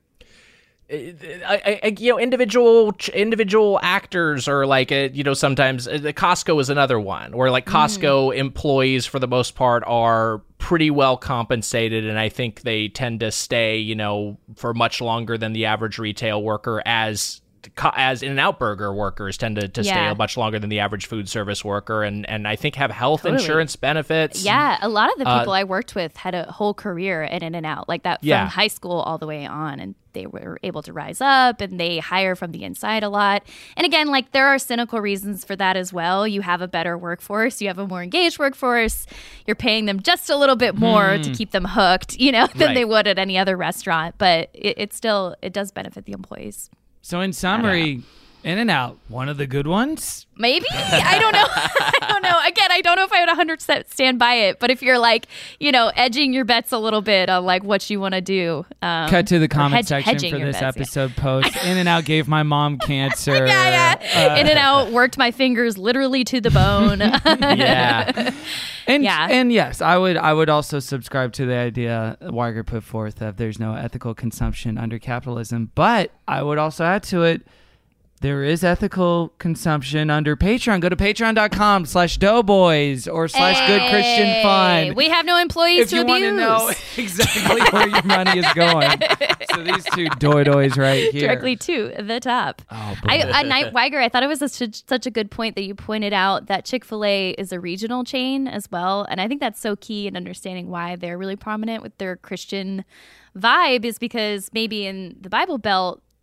Speaker 6: I, I, you know, individual individual actors, or like a, you know, sometimes uh, Costco is another one where like Costco employees for the most part are pretty well compensated, and I think they tend to stay, you know, for much longer than the average retail worker, as as In-N-Out Burger workers tend to, to
Speaker 8: Yeah.
Speaker 6: stay much longer than the average food service worker, and and I think have health
Speaker 8: Totally.
Speaker 6: insurance benefits.
Speaker 8: Yeah, a lot of the
Speaker 6: Uh,
Speaker 8: people I worked with had a whole career at In-N-Out, like that from
Speaker 6: Yeah.
Speaker 8: high school all the way on, and they were able to rise up, and they hire from the inside a lot. And again, like there are cynical reasons for that as well. You have a better workforce, you have a more engaged workforce, you're paying them just a little bit more to keep them hooked, you know, than
Speaker 6: Right.
Speaker 8: they would at any other restaurant. But it, it still it does benefit the employees.
Speaker 4: So in summary, In-N-Out, one of the good ones.
Speaker 8: Maybe I don't know. I don't know. Again, I don't know if I would one hundred percent stand by it. But if you're like, you know, edging your bets a little bit on like what you want to do, um,
Speaker 4: Cut to the
Speaker 8: or
Speaker 4: comment
Speaker 8: hedge-
Speaker 4: section
Speaker 8: hedging
Speaker 4: for
Speaker 8: your
Speaker 4: this
Speaker 8: bets, yeah.
Speaker 4: episode post. In-N-Out gave my mom cancer.
Speaker 8: Yeah, yeah. In and out, worked my fingers literally to the bone.
Speaker 6: Yeah.
Speaker 4: And
Speaker 8: Yeah.
Speaker 4: and yes, I would I would also subscribe to the idea Weiger put forth that there's no ethical consumption under capitalism, but I would also add to it there is ethical consumption under Patreon. Go to patreon.com slash doughboys or slash good Christian
Speaker 8: Hey,
Speaker 4: fun.
Speaker 8: We have no employees
Speaker 4: if
Speaker 8: to
Speaker 4: you
Speaker 8: abuse.
Speaker 4: want to know exactly where your money is going. So these two doy-doys right here.
Speaker 8: Directly to the top.
Speaker 4: Oh,
Speaker 8: I, I, Night Weiger, I thought it was a, such, such a good point that you pointed out that Chick-fil-A is a regional chain as well. And I think that's so key in understanding why they're really prominent with their Christian vibe, is because maybe in the Bible Belt,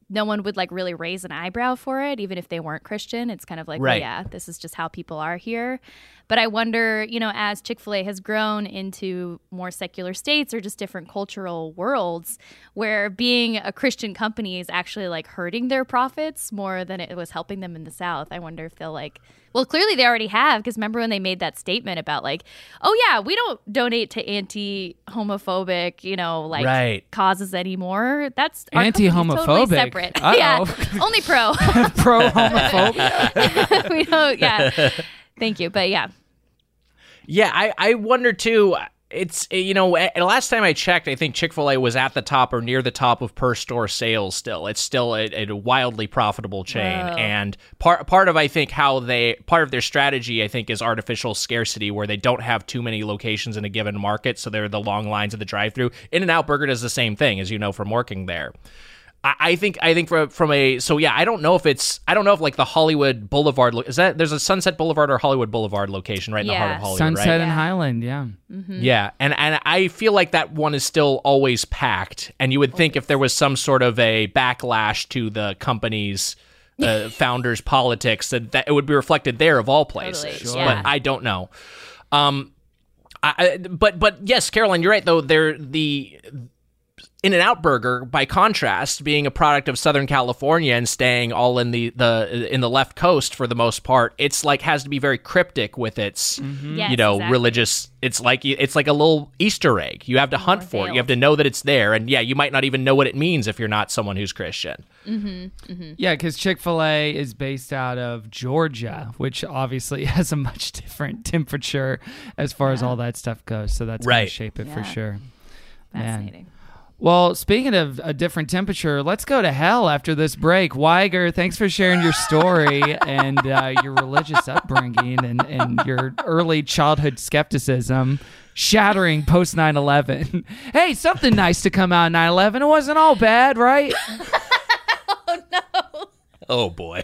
Speaker 8: no one would like really raise an eyebrow for it, even if they weren't Christian. It's kind of like,
Speaker 6: Right.
Speaker 8: well, yeah, this is just how people are here. But I wonder, you know, as Chick-fil-A has grown into more secular states or just different cultural worlds, where being a Christian company is actually like hurting their profits more than it was helping them in the South. I wonder if they'll like, well, clearly they already have, because remember when they made that statement about like, oh yeah, we don't donate to anti-homophobic, you know, like
Speaker 6: Right.
Speaker 8: causes anymore. That's our company's
Speaker 4: Anti-homophobic?
Speaker 8: totally separate.
Speaker 4: Uh-oh.
Speaker 8: Yeah, only pro.
Speaker 4: Pro homophobia.
Speaker 8: We don't. Yeah. Thank you, but yeah.
Speaker 6: Yeah, I, I wonder too. It's, you know, a- last time I checked, I think Chick-fil-A was at the top or near the top of per store sales still. It's still a, a wildly profitable chain.
Speaker 8: Whoa.
Speaker 6: And part part of, I think, how they, part of their strategy, I think, is artificial scarcity, where they don't have too many locations in a given market. So there are the long lines at the drive through. In-N-Out Burger does the same thing, as you know, from working there. I I think I think from from a so yeah I don't know if it's I don't know if like the Hollywood Boulevard lo- is that there's a Sunset Boulevard or Hollywood Boulevard location right in the heart
Speaker 8: Yeah.
Speaker 6: of Hollywood,
Speaker 4: Sunset
Speaker 6: right?
Speaker 4: and
Speaker 8: Yeah.
Speaker 4: Highland, yeah.
Speaker 6: Yeah, and and I feel like that one is still always packed, and you would think if there was some sort of a backlash to the company's uh, founders' politics, that, that it would be reflected there of all places.
Speaker 8: Totally, Sure. yeah.
Speaker 6: But I don't know. Um, I, I- but but yes, Caroline, you're right though. They're the In-N-Out Burger, by contrast, being a product of Southern California and staying all in the, the in the left coast for the most part, it's like has to be very cryptic with its
Speaker 8: Yes,
Speaker 6: you know
Speaker 8: exactly.
Speaker 6: religious. It's like it's like a little Easter egg. You have to hunt for it. You have to know that it's there, and yeah, you might not even know what it means if you're not someone who's Christian.
Speaker 4: Yeah, because Chick-fil-A is based out of Georgia, which obviously has a much different temperature as far as all that stuff goes. So that's going
Speaker 6: Right.
Speaker 4: to shape it for
Speaker 8: Yeah.
Speaker 4: sure. Man.
Speaker 8: Fascinating.
Speaker 4: Well, speaking of a different temperature, let's go to hell after this break. Weiger, thanks for sharing your story and uh, your religious upbringing and, and your early childhood skepticism, shattering post nine eleven. Hey, something nice to come out of nine eleven. It wasn't all bad, right?
Speaker 6: Oh boy.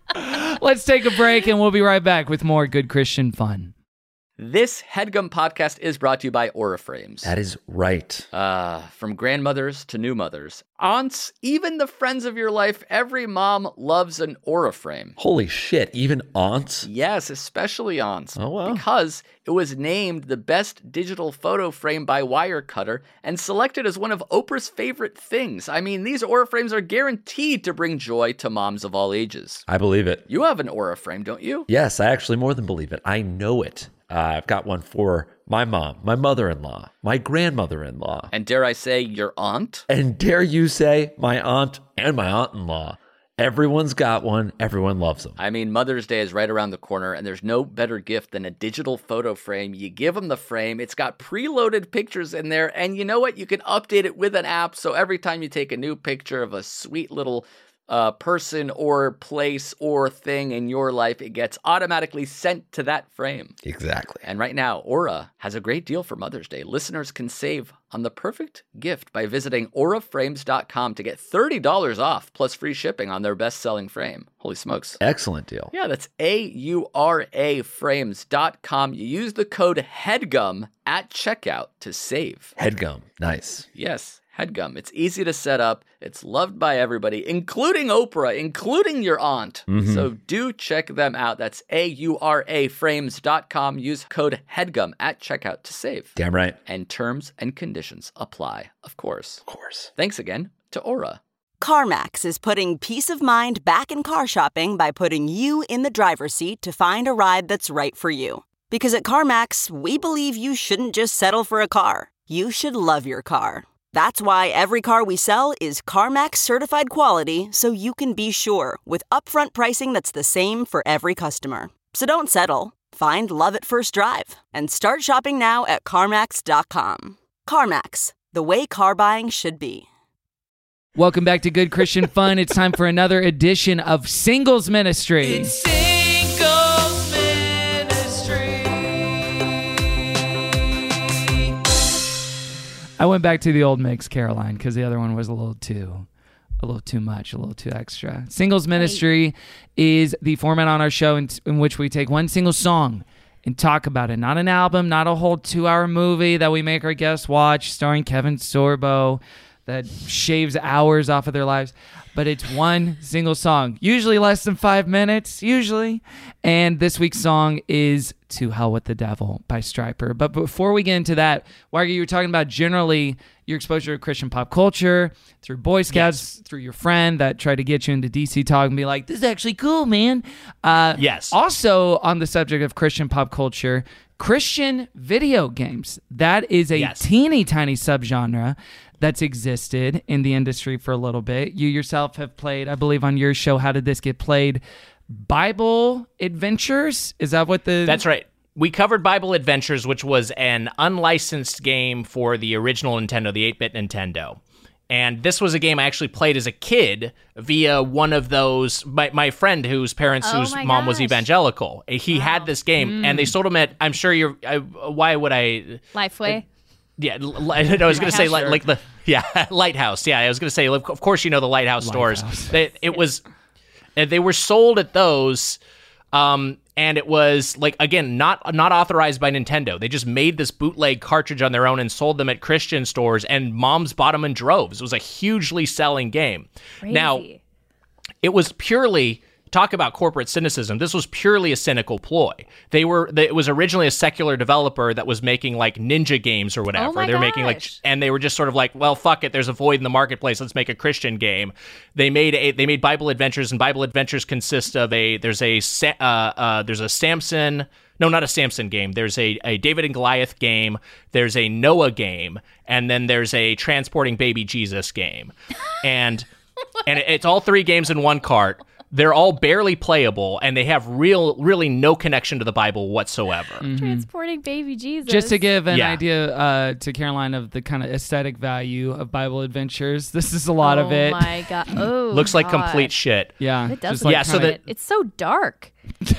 Speaker 4: Let's take a break and we'll be right back with more good Christian fun.
Speaker 1: This HeadGum podcast is brought to you by Auraframes.
Speaker 7: That is right.
Speaker 1: Uh, from grandmothers to new mothers, aunts, even the friends of your life, every mom loves an Auraframe.
Speaker 7: Holy shit, even aunts?
Speaker 1: Yes, especially aunts.
Speaker 7: Oh, wow.
Speaker 1: Because it was named the best digital photo frame by Wirecutter and selected as one of Oprah's favorite things. I mean, these Auraframes are guaranteed to bring joy to moms of all ages.
Speaker 7: I believe it.
Speaker 1: You have an Auraframe, don't you?
Speaker 7: Yes, I actually more than believe it. I know it. Uh, I've got one for my mom, my mother-in-law, my grandmother-in-law,
Speaker 1: And dare I say, your aunt?
Speaker 7: and dare you say, my aunt and my aunt-in-law. Everyone's got one. Everyone loves them.
Speaker 1: I mean, Mother's Day is right around the corner, and there's no better gift than a digital photo frame. You give them the frame, it's got preloaded pictures in there, and you know what? You can update it with an app, so every time you take a new picture of a sweet little uh, person or place or thing in your life, it gets automatically sent to that frame.
Speaker 7: Exactly.
Speaker 1: And right now, Aura has a great deal for Mother's Day. Listeners can save on the perfect gift by visiting aura frames dot com to get thirty dollars off plus free shipping on their best-selling frame. Holy smokes.
Speaker 7: Excellent deal.
Speaker 1: Yeah, that's A U R A frames dot com. You use the code HEADGUM at checkout to save.
Speaker 7: Headgum. Nice.
Speaker 1: Yes, HEADGUM. It's easy to set up. It's loved by everybody, including Oprah, including your aunt. So do check them out. That's A U R A frames dot com. Use code HEADGUM at checkout to save.
Speaker 7: Damn right.
Speaker 1: And terms and conditions apply, of course.
Speaker 7: Of course.
Speaker 1: Thanks again to Aura.
Speaker 9: CarMax is putting peace of mind back in car shopping by putting you in the driver's seat to find a ride that's right for you. Because at CarMax, we believe you shouldn't just settle for a car. You should love your car. That's why every car we sell is CarMax certified quality, so you can be sure with upfront pricing that's the same for every customer. So don't settle. Find love at first drive and start shopping now at CarMax dot com. CarMax, the way car buying should be.
Speaker 4: Welcome back to Good Christian Fun. It's time for another edition of Singles Ministry.
Speaker 10: It's Singles Ministry.
Speaker 4: I went back to the old mix, Caroline, because the other one was a little too, a little too much, a little too extra. Singles Ministry is the format on our show in, in which we take one single song and talk about it. Not an album, not a whole two-hour movie that we make our guests watch, starring Kevin Sorbo, that shaves hours off of their lives. But it's one single song, usually less than five minutes, usually. And this week's song is To Hell with the Devil by Stryper. But before we get into that, Wagner, you were talking about generally your exposure to Christian pop culture through Boy Scouts, yes. through your friend that tried to get you into D C Talk and be like, this is actually cool, man. Uh,
Speaker 6: yes.
Speaker 4: Also, on the subject of Christian pop culture, Christian video games. That is a yes. teeny tiny subgenre that's existed in the industry for a little bit. You yourself have played, I believe on your show, How Did This Get Played? Bible Adventures? Is that what the...
Speaker 6: That's right. We covered Bible Adventures, which was an unlicensed game for the original Nintendo, the eight-bit Nintendo. And this was a game I actually played as a kid via one of those, my, my friend whose parents,
Speaker 8: oh
Speaker 6: whose mom was evangelical. He wow. had this game, mm. and they sold him at, I'm sure you're, I, why would I...
Speaker 8: Lifeway?
Speaker 6: Uh, yeah, I was going to say, like, like the, yeah, Lighthouse. Yeah, I was going to say, of course you know the Lighthouse, Lighthouse. stores. They, it was, they were sold at those, um, and it was, like, again, not not authorized by Nintendo. They just made this bootleg cartridge on their own and sold them at Christian stores, and moms bought them in droves. It was a hugely selling game.
Speaker 8: Crazy.
Speaker 6: Now, it was purely... Talk about corporate cynicism. This was purely a cynical ploy. They were. They, it was originally a secular developer that was making like ninja games or whatever.
Speaker 8: Oh my
Speaker 6: they were
Speaker 8: gosh.
Speaker 6: making like, and they were just sort of like, well, fuck it. There's a void in the marketplace. Let's make a Christian game. They made a. They made Bible Adventures, and Bible Adventures consist of a. There's a. Uh, uh, there's a Samson. No, not a Samson game. There's a, a David and Goliath game. There's a Noah game, and then there's a Transporting Baby Jesus game, and and it's all three games in one cart. They're all barely playable, and they have real, really no connection to the Bible whatsoever.
Speaker 8: Mm-hmm. Transporting Baby Jesus.
Speaker 4: Just to give an
Speaker 6: yeah.
Speaker 4: idea uh, to Caroline of the kind of aesthetic value of Bible Adventures, this is a lot
Speaker 8: oh
Speaker 4: of it.
Speaker 8: Oh my god! Oh,
Speaker 6: looks like
Speaker 8: god.
Speaker 6: complete shit.
Speaker 4: Yeah,
Speaker 8: it does.
Speaker 4: Like
Speaker 6: yeah, so that
Speaker 8: it's so dark.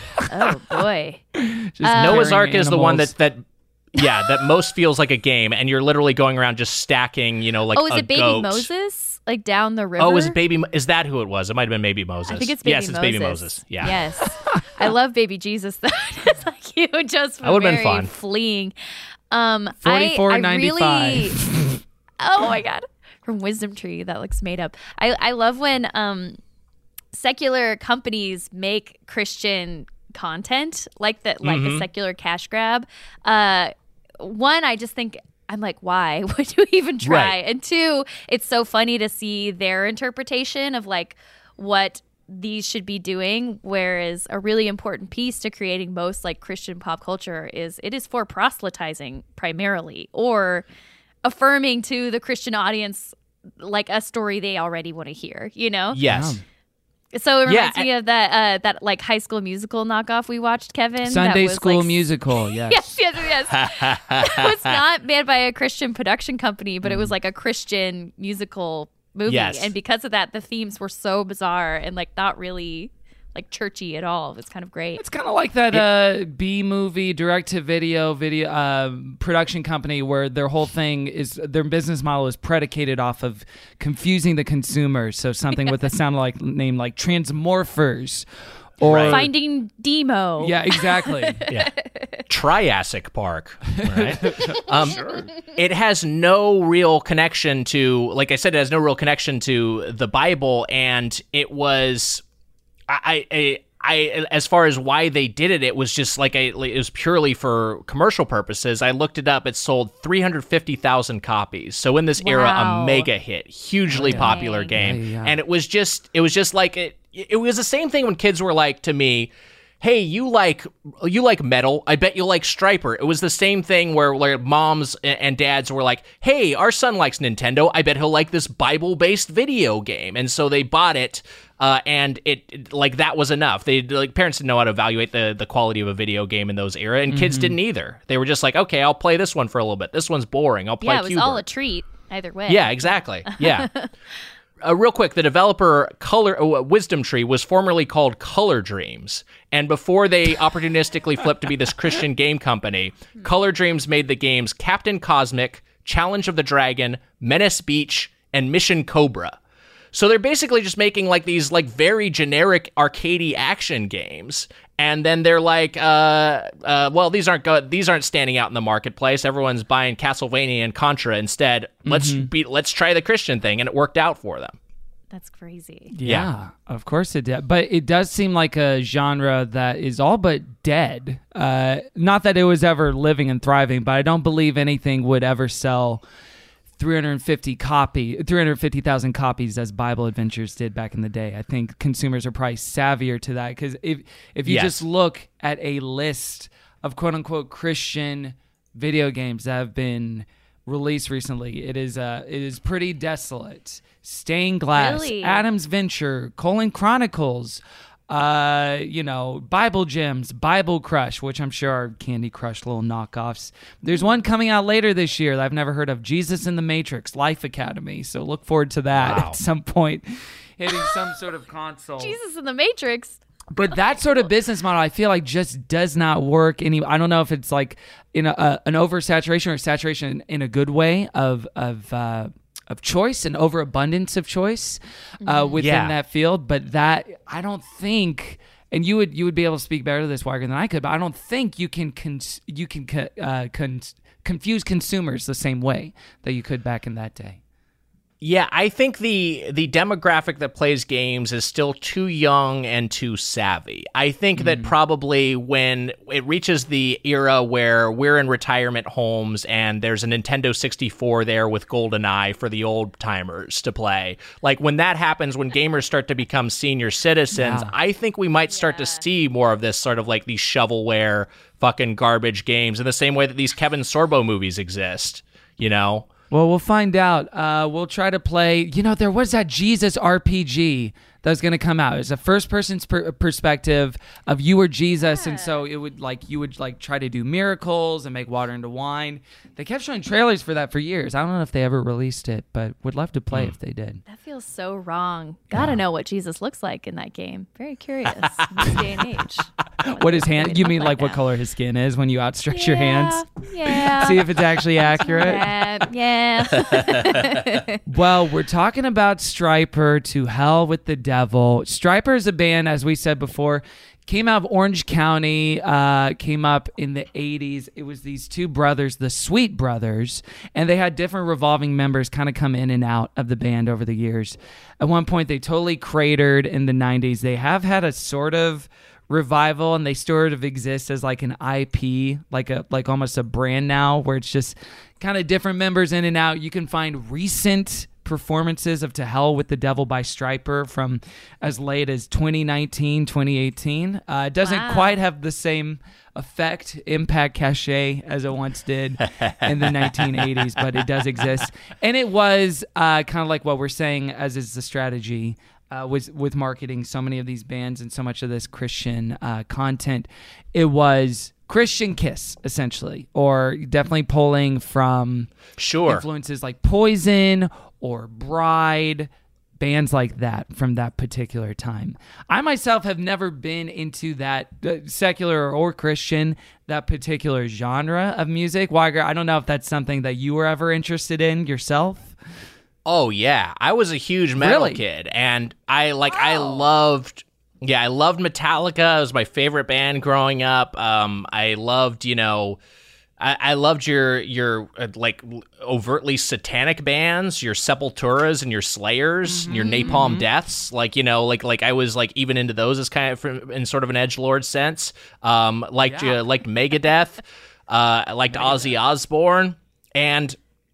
Speaker 8: Oh boy!
Speaker 4: Just
Speaker 8: uh,
Speaker 6: Noah's Ark is the one
Speaker 4: animals.
Speaker 6: that that. Yeah, that most feels like a game, and you're literally going around just stacking, you know, like
Speaker 8: oh, is
Speaker 6: a
Speaker 8: it Baby
Speaker 6: goat.
Speaker 8: Moses? Like down the river?
Speaker 6: Oh, is it Baby? Is that who it was? It might have been Baby Moses.
Speaker 8: I think it's Baby
Speaker 6: yes,
Speaker 8: Moses.
Speaker 6: it's Baby Moses. Yeah.
Speaker 8: Yes. I love Baby Jesus. Though. It's like you just
Speaker 6: that would've
Speaker 8: very
Speaker 6: been fun.
Speaker 8: fleeing. Um,
Speaker 4: Forty-four
Speaker 8: I, I
Speaker 4: ninety-five.
Speaker 8: Really, oh my god! From Wisdom Tree, that looks made up. I I love when um secular companies make Christian content like that, like
Speaker 6: mm-hmm.
Speaker 8: the secular cash grab. Uh, one, I just think. I'm like, why would you even try?
Speaker 6: Right.
Speaker 8: And two, it's so funny to see their interpretation of like what these should be doing. Whereas a really important piece to creating most like Christian pop culture is it is for proselytizing primarily or affirming to the Christian audience like a story they already want to hear, you know?
Speaker 6: Yes.
Speaker 4: Yeah.
Speaker 8: So it reminds
Speaker 6: Yeah,
Speaker 8: me of that uh, that like High School Musical knockoff we watched, Kevin.
Speaker 4: Sunday
Speaker 8: that was,
Speaker 4: School
Speaker 8: like,
Speaker 4: Musical, yes.
Speaker 8: yes, yes, yes. It was not made by a Christian production company, but it was like a Christian musical movie.
Speaker 6: Yes.
Speaker 8: And because of that, the themes were so bizarre and like not really like churchy at all. It's kind of great.
Speaker 4: It's kind of like that uh, B movie, direct to video, video uh, production company where their whole thing is their business model is predicated off of confusing the consumer. So something with a sound like name like Transmorphers. Or
Speaker 6: Right.
Speaker 8: Finding Demo.
Speaker 4: Yeah, exactly.
Speaker 6: Yeah. Triassic Park, right? um, sure. It has no real connection to, like I said, it has no real connection to the Bible, and it was, I, I, I, as far as why they did it, it was just like a, it was purely for commercial purposes. I looked it up; it sold three hundred fifty thousand copies. So in this era,
Speaker 8: Wow.
Speaker 6: a mega hit, hugely
Speaker 4: Oh, yeah.
Speaker 6: popular
Speaker 8: Dang.
Speaker 6: game,
Speaker 4: Yeah, yeah.
Speaker 6: and it was just, it was just like it. It was the same thing when kids were like to me, hey, you like you like metal. I bet you like Stryper. It was the same thing where like moms and dads were like, hey, our son likes Nintendo. I bet he'll like this Bible-based video game. And so they bought it, uh, and it, it like that was enough. They like parents didn't know how to evaluate the the quality of a video game in those era, and kids
Speaker 4: Mm-hmm.
Speaker 6: didn't either. They were just like, okay, I'll play this one for a little bit. This one's boring. I'll play
Speaker 8: Yeah, it was
Speaker 6: Q-Bert.
Speaker 8: all a treat either way.
Speaker 6: Yeah, exactly. Yeah. Uh, real quick, the developer Color uh, Wisdom Tree was formerly called Color Dreams, and before they opportunistically flipped to be this Christian game company, Color Dreams made the games Captain Cosmic, Challenge of the Dragon, Menace Beach, and Mission Cobra. So they're basically just making like these like very generic arcadey action games. And then they're like, uh, uh, well, these aren't go- these aren't standing out in the marketplace. Everyone's buying Castlevania and Contra instead. Let's
Speaker 4: Mhm.
Speaker 6: be let's try the Christian thing, and it worked out for them.
Speaker 8: That's crazy.
Speaker 4: Yeah,
Speaker 6: Yeah.
Speaker 4: of course it did. But it does seem like a genre that is all but dead. Uh, not that it was ever living and thriving, but I don't believe anything would ever sell three hundred fifty copy, three hundred fifty thousand copies as Bible Adventures did back in the day. I think consumers are probably savvier to that because if if you
Speaker 6: Yes.
Speaker 4: just look at a list of quote unquote Christian video games that have been released recently, it is uh it is pretty desolate. Stained Glass,
Speaker 8: Really?
Speaker 4: Adam's Venture, Colon Chronicles, uh, you know, Bible Gems, Bible Crush, which I'm sure are Candy Crush little knockoffs. There's one coming out later this year that I've never heard of, Jesus in the Matrix, Life Academy. So look forward to that
Speaker 6: Wow.
Speaker 4: at some point, hitting some sort of console.
Speaker 8: Jesus in the Matrix.
Speaker 4: But that sort of business model, I feel like, just does not work. Any, I don't know if it's like in a, a, an oversaturation or saturation in a good way of of uh, of choice and overabundance of choice uh, within
Speaker 6: Yeah.
Speaker 4: that field. But that I don't think, and you would you would be able to speak better to this, Weiger, than I could. But I don't think you can cons- you can co- uh, con- confuse consumers the same way that you could back in that day.
Speaker 6: Yeah, I think the the demographic that plays games is still too young and too savvy. I think that probably when it reaches the era where we're in retirement homes and there's a Nintendo sixty-four there with GoldenEye for the old timers to play, like when that happens, when gamers start to become senior citizens,
Speaker 4: Yeah.
Speaker 6: I think we might start to see more of this sort of like these shovelware fucking garbage games in the same way that these Kevin Sorbo movies exist, you know?
Speaker 4: Well, we'll find out. Uh, we'll try to play. You know, there was that Jesus R P G that was going to come out. It's a first-person's per- perspective of you were Jesus, and so it would like you would like try to do miracles and make water into wine. They kept showing trailers for that for years. I don't know if they ever released it, but would love to play if they did.
Speaker 8: That feels so wrong. Gotta know what Jesus looks like in that game. Very curious in this day and age.
Speaker 4: What his hand?
Speaker 8: Would
Speaker 4: You
Speaker 8: look
Speaker 4: mean like what
Speaker 8: now.
Speaker 4: color his skin is when you outstretch your hands?
Speaker 8: Yeah.
Speaker 4: See if it's actually accurate.
Speaker 8: Yeah. yeah.
Speaker 4: Well, we're talking about Stryper, To Hell with the Devil. Stryper is a band, as we said before, came out of Orange County, uh, came up in the eighties. It was these two brothers, the Sweet Brothers, and they had different revolving members kind of come in and out of the band over the years. At one point, they totally cratered in the nineties. They have had a sort of revival, and they sort of exist as like an I P, like a like almost a brand now, where it's just kind of different members in and out. You can find recent performances of To Hell with the Devil by Stryper from as late as twenty nineteen, twenty eighteen. Uh, it doesn't
Speaker 8: Wow.
Speaker 4: quite have the same effect, impact, cachet as it once did in the nineteen eighties, but it does exist. And it was uh, kind of like what we're saying, as is the strategy uh, with, with marketing so many of these bands and so much of this Christian uh, content. It was Christian Kiss, essentially, or definitely pulling from
Speaker 6: Sure.
Speaker 4: influences like Poison or Bride, bands like that from that particular time. I myself have never been into that uh, secular or Christian, that particular genre of music. Weiger, I don't know if that's something that you were ever interested in yourself.
Speaker 6: Oh yeah, I was a huge metal
Speaker 4: Really?
Speaker 6: kid, and I like I loved. Yeah, I loved Metallica. It was my favorite band growing up. Um, I loved, you know, I, I loved your your uh, like overtly satanic bands, your Sepulturas and your Slayers, and your Napalm Deaths. Like, you know, like like I was like even into those as kind of from, in sort of an edgelord sense. Um, liked
Speaker 4: Yeah.
Speaker 6: uh, liked Megadeth. Uh, I liked Ozzy Osbourne, and.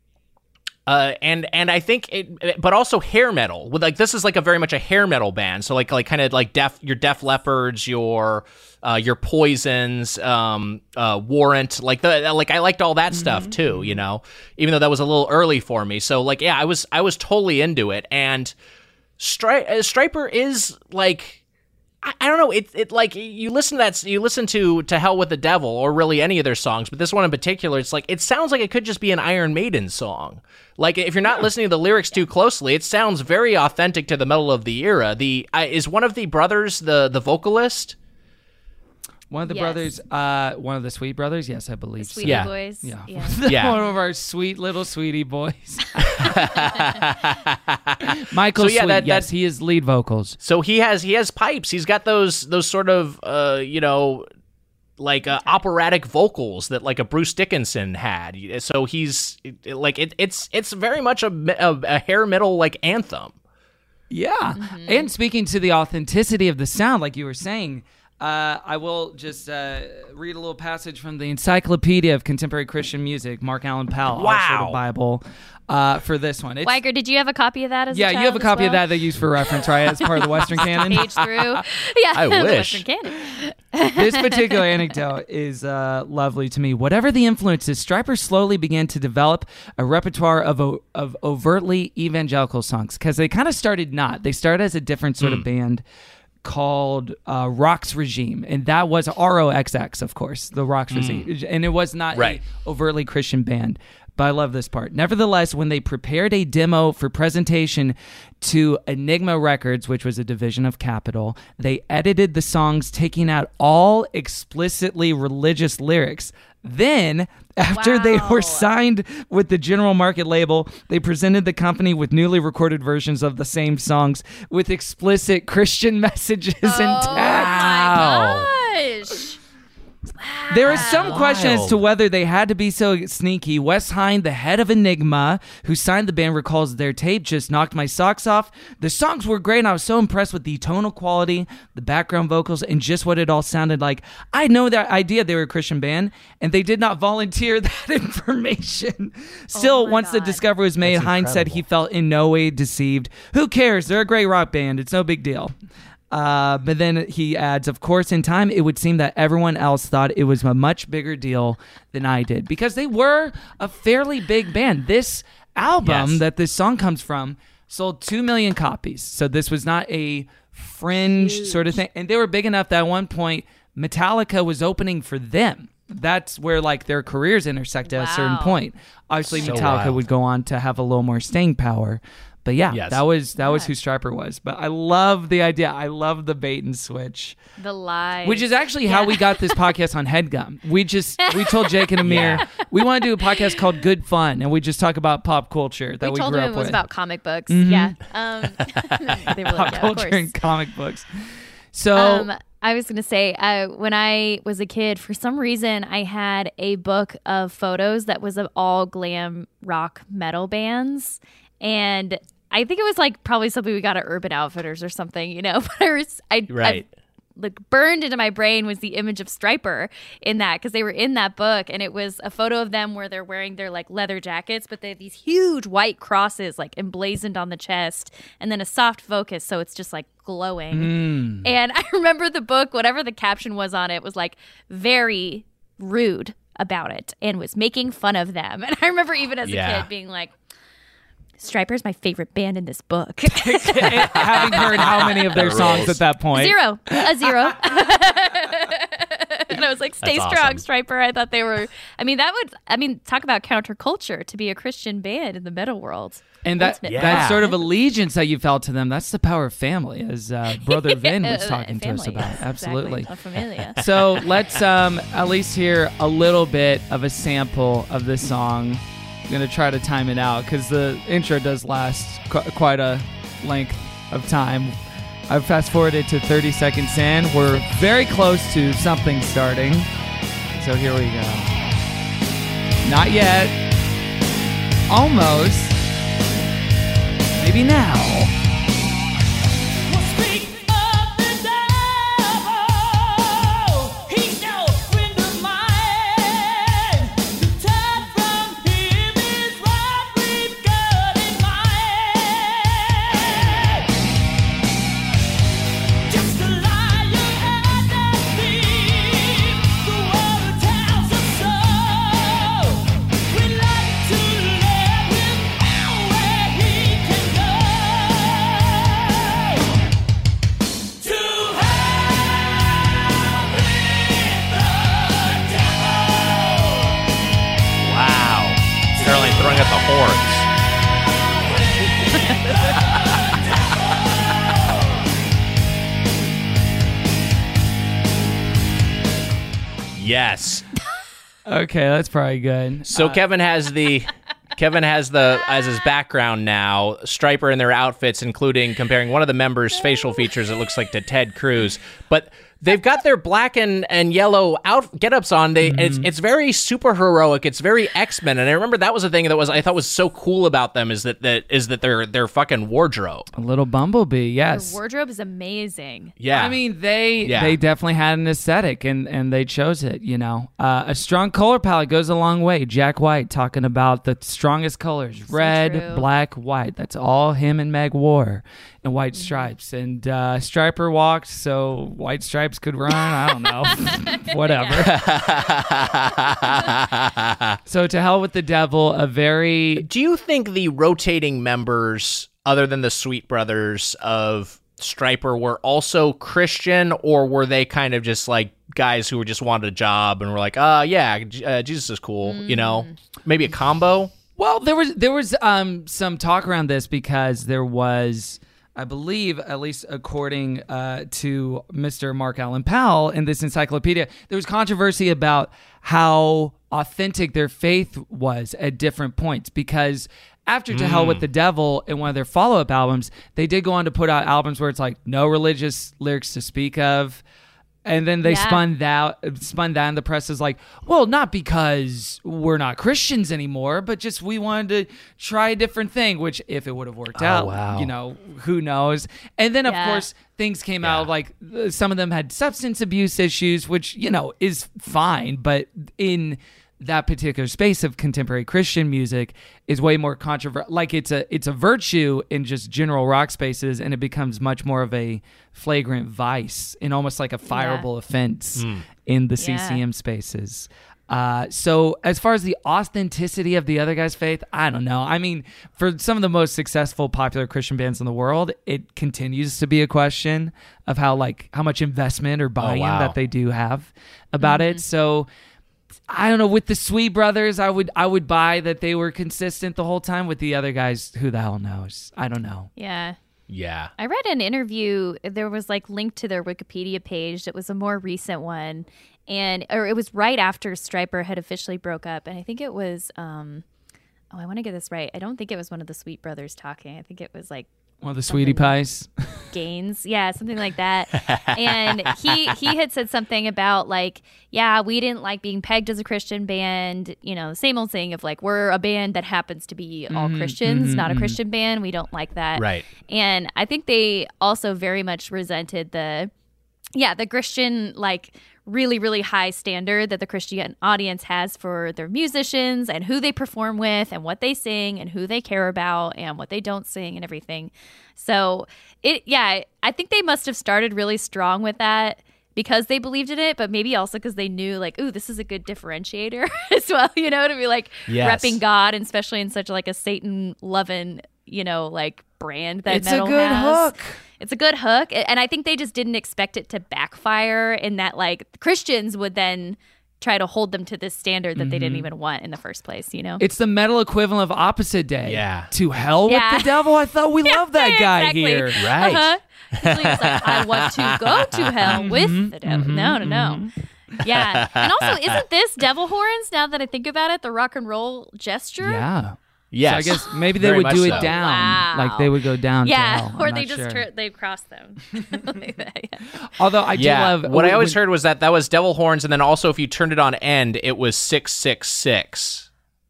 Speaker 6: Uh, and and I think it, but also hair metal. With like this is like a very much a hair metal band. So like like kind of like Def your Def Leopards, your uh, your Poisons, um, uh, Warrant. Like the like I liked all that stuff too. You know, even though that was a little early for me. So like yeah, I was I was totally into it. And Stry- uh, Stryper is like. I, I don't know. It it like you listen to that. You listen to To Hell with the Devil, or really any of their songs, but this one in particular, it's like it sounds like it could just be an Iron Maiden song. Like if you're not listening to the lyrics too closely, it sounds very authentic to the metal of the era. The uh, is one of the brothers the the vocalist.
Speaker 4: One of the
Speaker 8: Yes.
Speaker 4: brothers, uh, one of the Sweet Brothers, yes, I believe so.
Speaker 8: Sweetie
Speaker 6: Yeah.
Speaker 8: boys.
Speaker 4: Yeah.
Speaker 8: Yeah.
Speaker 6: Yeah.
Speaker 4: One of our sweet little sweetie boys. Michael
Speaker 6: So, yeah,
Speaker 4: Sweet,
Speaker 6: that-
Speaker 4: yes,
Speaker 6: that-
Speaker 4: he is lead vocals.
Speaker 6: So he has he has pipes. He's got those those sort of uh you know like uh, operatic vocals that like a Bruce Dickinson had. So he's like it, it's it's very much a, a, a hair metal like anthem.
Speaker 4: Yeah.
Speaker 8: Mm-hmm.
Speaker 4: And speaking to the authenticity of the sound, like you were saying, uh, I will just uh, read a little passage from the Encyclopedia of Contemporary Christian Music, Mark Allen Powell,
Speaker 6: Wow.
Speaker 4: Oxford Bible, uh, for this one. It's,
Speaker 8: Weiger, did you have a copy of that as
Speaker 4: yeah,
Speaker 8: a
Speaker 4: you
Speaker 8: child
Speaker 4: have a copy
Speaker 8: as
Speaker 4: of
Speaker 8: well?
Speaker 4: that they use for reference, right? As part of the Western canon.
Speaker 8: Page through. Yeah,
Speaker 6: I
Speaker 8: the
Speaker 6: wish.
Speaker 8: Western canon.
Speaker 4: This particular anecdote is uh, lovely to me. Whatever the influences, Stryper slowly began to develop a repertoire of o- of overtly evangelical songs because they kind of started not. They started as a different sort of band called uh, Rox Regime, and that was R O X X, of course, the Rox Regime, and it was not
Speaker 6: Right.
Speaker 4: a overtly Christian band. But I love this part. Nevertheless, when they prepared a demo for presentation to Enigma Records, which was a division of Capitol, they edited the songs, taking out all explicitly religious lyrics. Then, after they
Speaker 8: Wow.
Speaker 4: were signed with the general market label, they presented the company with newly recorded versions of the same songs with explicit Christian messages intact.
Speaker 8: Oh my gosh.
Speaker 4: There is some question as to whether they had to be so sneaky. Wes Hine, the head of Enigma, who signed the band, recalls their tape just knocked my socks off. The songs were great, and I was so impressed with the tonal quality, the background vocals, and just what it all sounded like. I had no that idea they were a Christian band, and they did not volunteer that information. Still,
Speaker 8: my
Speaker 4: once the
Speaker 8: God.
Speaker 4: discovery was made,
Speaker 7: That's
Speaker 4: Hine said he felt in no way deceived. Who cares? They're a great rock band. It's no big deal. Uh, but then he adds, of course, in time, it would seem that everyone else thought it was a much bigger deal than I did because they were a fairly big band. This album
Speaker 6: Yes.
Speaker 4: that this song comes from sold two million copies. So this was not a fringe sort of thing. And they were big enough that at one point, Metallica was opening for them. That's where like their careers intersected at a certain
Speaker 8: Wow.
Speaker 4: point. Obviously,
Speaker 6: So
Speaker 4: Metallica
Speaker 6: wild.
Speaker 4: would go on to have a little more staying power. But yeah,
Speaker 6: Yes.
Speaker 4: that was that was who Stryper was. But I love the idea. I love the bait and switch,
Speaker 8: The lies.
Speaker 4: which is actually how
Speaker 8: Yeah.
Speaker 4: we got this podcast on HeadGum. We just we told Jake and Amir we want to do a podcast called Good Fun, and we just talk about pop culture that we,
Speaker 8: we told
Speaker 4: grew
Speaker 8: him
Speaker 4: up
Speaker 8: it was
Speaker 4: with,
Speaker 8: about comic books.
Speaker 4: Mhm.
Speaker 8: Yeah. Um, they were
Speaker 4: pop
Speaker 8: like, yeah, of
Speaker 4: culture
Speaker 8: course.
Speaker 4: and comic books. So
Speaker 8: Um, I was going to say, uh, when I was a kid, for some reason, I had a book of photos that was of all glam rock metal bands. And I think it was like probably something we got at Urban Outfitters or something, you know, but I was, I,
Speaker 6: Right.
Speaker 8: I like burned into my brain was the image of Stryper in that because they were in that book and it was a photo of them where they're wearing their like leather jackets, but they have these huge white crosses like emblazoned on the chest and then a soft focus. So it's just like glowing. And I remember the book, whatever the caption was on it, was like very rude about it and was making fun of them. And I remember even as
Speaker 6: Yeah.
Speaker 8: a kid being like, Stryper's my favorite band in this book.
Speaker 4: having heard how many of their
Speaker 6: That
Speaker 4: songs
Speaker 6: rules.
Speaker 4: at that point,
Speaker 8: Zero. A zero. And I was like, stay
Speaker 6: That's
Speaker 8: strong,
Speaker 6: awesome.
Speaker 8: Stryper. I thought they were, I mean, that would, I mean, talk about counterculture to be a Christian band in the metal world.
Speaker 4: And that
Speaker 8: Ultimate
Speaker 6: Yeah.
Speaker 4: that sort of allegiance that you felt to them, that's the power of family, as uh, Brother Vin was
Speaker 8: Uh,
Speaker 4: talking to us
Speaker 8: family,
Speaker 4: about.
Speaker 8: yes,
Speaker 4: Absolutely.
Speaker 8: Exactly. La Familia.
Speaker 4: So let's um, at least hear a little bit of a sample of this song. I'm going to try to time it out because the intro does last qu- quite a length of time. I've fast forwarded to thirty seconds in. We're very close to something starting. So here we go. Not yet. Almost. Maybe now.
Speaker 6: Wow. Sterling throwing up the horns. Yes.
Speaker 4: Okay, that's probably good.
Speaker 6: So Kevin has the Kevin has the as his background now, Stryper in their outfits, including comparing one of the members' facial features, it looks like to Ted Cruz. But they've got their black and, and yellow out get-ups on. They mm-hmm. it's it's very super heroic. It's very X-Men. And I remember that was a thing that was I thought was so cool about them is that, that is that their their fucking wardrobe.
Speaker 4: A little Bumblebee, yes.
Speaker 8: Their wardrobe is amazing.
Speaker 6: Yeah.
Speaker 4: I mean, they
Speaker 6: yeah.
Speaker 4: they definitely had an aesthetic and, and they chose it, you know. Uh, a strong color palette goes a long way. Jack White talking about the strongest colors,
Speaker 8: so
Speaker 4: red,
Speaker 8: true.
Speaker 4: black, white. That's all him and Meg wore. And white
Speaker 8: Mm-hmm.
Speaker 4: stripes. And uh, Stryper walked so white stripes could run. I don't know. Whatever. So to hell with the devil, a very...
Speaker 6: Do you think the rotating members, other than the Sweet Brothers of Stryper, were also Christian, or were they kind of just like guys who were just wanted a job and were like, uh, yeah, uh, Jesus is cool, mm. you know? Maybe a combo?
Speaker 4: Well, there was there was um, some talk around this because there was... I believe, at least according uh, to Mister Mark Allen Powell in this encyclopedia, there was controversy about how authentic their faith was at different points because after To mm. Hell with the Devil and one of their follow-up albums, they did go on to put out albums where it's like no religious lyrics to speak of. And then they yeah. spun that spun that in the press as like, well, not because we're not Christians anymore, but just we wanted to try a different thing, which if it would have worked
Speaker 6: oh,
Speaker 4: out,
Speaker 6: wow.
Speaker 4: you know, who knows? And then, of
Speaker 8: yeah.
Speaker 4: course, things came
Speaker 6: yeah.
Speaker 4: out like some of them had substance abuse issues, which, you know, is fine. But in that particular space of contemporary Christian music is way more controversial. Like it's a it's a virtue in just general rock spaces, and it becomes much more of a flagrant vice and almost like a fireable yeah. offense mm. in the C C M yeah. spaces. Uh, so as far as the authenticity of the other guy's faith, I don't know. I mean, for some of the most successful popular Christian bands in the world, it continues to be a question of how like how much investment or buy-in
Speaker 6: oh, wow.
Speaker 4: that they do have about mm-hmm. it. So I don't know. With the Sweet Brothers, I would I would buy that they were consistent the whole time. With the other guys, who the hell knows? I don't know.
Speaker 8: Yeah.
Speaker 6: Yeah.
Speaker 8: I read an interview. There was like linked to their Wikipedia page. It was a more recent one, and or it was right after Stryper had officially broke up, and I think it was. Um, oh, I want to get this right. I don't think it was one of the Sweet Brothers talking. I think it was like.
Speaker 4: One of the Sweetie Pies.
Speaker 8: Gaines. Yeah, something like that. And he he had said something about like, yeah, we didn't like being pegged as a Christian band. You know, the same old thing of like, we're a band that happens to be all
Speaker 4: mm-hmm,
Speaker 8: Christians,
Speaker 4: mm-hmm,
Speaker 8: not a
Speaker 4: mm-hmm.
Speaker 8: Christian band. We don't like that.
Speaker 6: Right.
Speaker 8: And I think they also very much resented the, yeah, the Christian like really, really high standard that the Christian audience has for their musicians and who they perform with and what they sing and who they care about and what they don't sing and everything. So it, yeah, I think they must have started really strong with that because they believed in it, but maybe also because they knew like, ooh, this is a good differentiator as well, you know, to be like
Speaker 6: yes.
Speaker 8: repping God, and especially in such like a Satan loving, you know, like brand that
Speaker 4: it's
Speaker 8: metal
Speaker 4: a good
Speaker 8: has.
Speaker 4: hook.
Speaker 8: It's a good hook. And I think they just didn't expect it to backfire in that like Christians would then try to hold them to this standard that mm-hmm. they didn't even want in the first place, you know?
Speaker 4: It's the metal equivalent of Opposite Day.
Speaker 6: Yeah.
Speaker 4: To hell
Speaker 8: yeah.
Speaker 4: with the devil? I thought we
Speaker 8: yeah,
Speaker 4: loved that guy
Speaker 8: exactly.
Speaker 4: here.
Speaker 6: Right.
Speaker 8: Uh-huh. Usually it's like, I want to go to hell
Speaker 4: Mm-hmm,
Speaker 8: with the devil.
Speaker 4: mm-hmm,
Speaker 8: No, no, no.
Speaker 4: mm-hmm.
Speaker 8: Yeah. And also, isn't this devil horns, now that I think about it, the rock and roll gesture?
Speaker 4: Yeah.
Speaker 6: Yes.
Speaker 4: So I guess maybe they
Speaker 6: Very
Speaker 4: would do
Speaker 6: much
Speaker 4: it
Speaker 6: so.
Speaker 4: down.
Speaker 8: Wow.
Speaker 4: Like they would go down
Speaker 8: Yeah,
Speaker 4: to hell.
Speaker 8: or
Speaker 4: I'm
Speaker 8: they
Speaker 4: not
Speaker 8: just
Speaker 4: sure.
Speaker 8: tur- they cross them. Like that, yeah.
Speaker 4: Although I do
Speaker 6: yeah.
Speaker 4: love
Speaker 6: What I always
Speaker 4: when-
Speaker 6: heard was that that was devil horns, and then also if you turned it on end, it was six six six.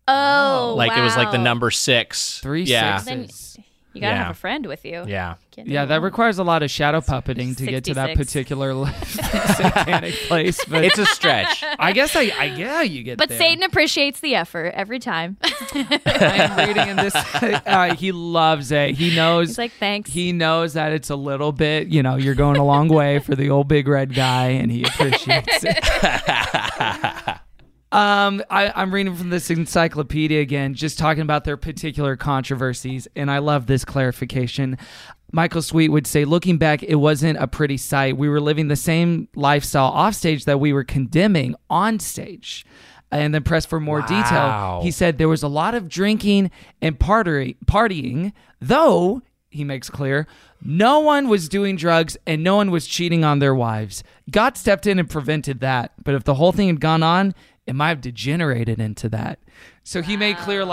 Speaker 8: Oh,
Speaker 6: Like
Speaker 8: wow.
Speaker 6: it was like the number six.
Speaker 4: Three
Speaker 6: yeah.
Speaker 4: sixes.
Speaker 8: Then you gotta
Speaker 6: Yeah.
Speaker 8: have a friend with you.
Speaker 6: Yeah.
Speaker 8: Can't
Speaker 4: Yeah,
Speaker 8: do
Speaker 4: that
Speaker 8: alone.
Speaker 4: requires a lot of shadow puppeting to get to that
Speaker 8: sixty-six.
Speaker 4: particular satanic place. But
Speaker 6: It's a stretch.
Speaker 4: I guess I, I yeah, you get
Speaker 8: But
Speaker 4: there.
Speaker 8: Satan appreciates the effort every time.
Speaker 4: I'm reading in this. Uh, he loves it. He knows.
Speaker 8: He's like, thanks.
Speaker 4: He knows that it's a little bit. You know, you're going a long way for the old big red guy, and he appreciates it. Um, I, I'm reading from this encyclopedia again, just talking about their particular controversies, and I love this clarification. Michael Sweet would say, looking back, it wasn't a pretty sight. We were living the same lifestyle offstage that we were condemning on stage. And then pressed for more
Speaker 6: Wow.
Speaker 4: detail, he said there was a lot of drinking and party- partying, though, he makes clear, no one was doing drugs and no one was cheating on their wives. God stepped in and prevented that. But if the whole thing had gone on, it might have degenerated into that. So he made clear, like,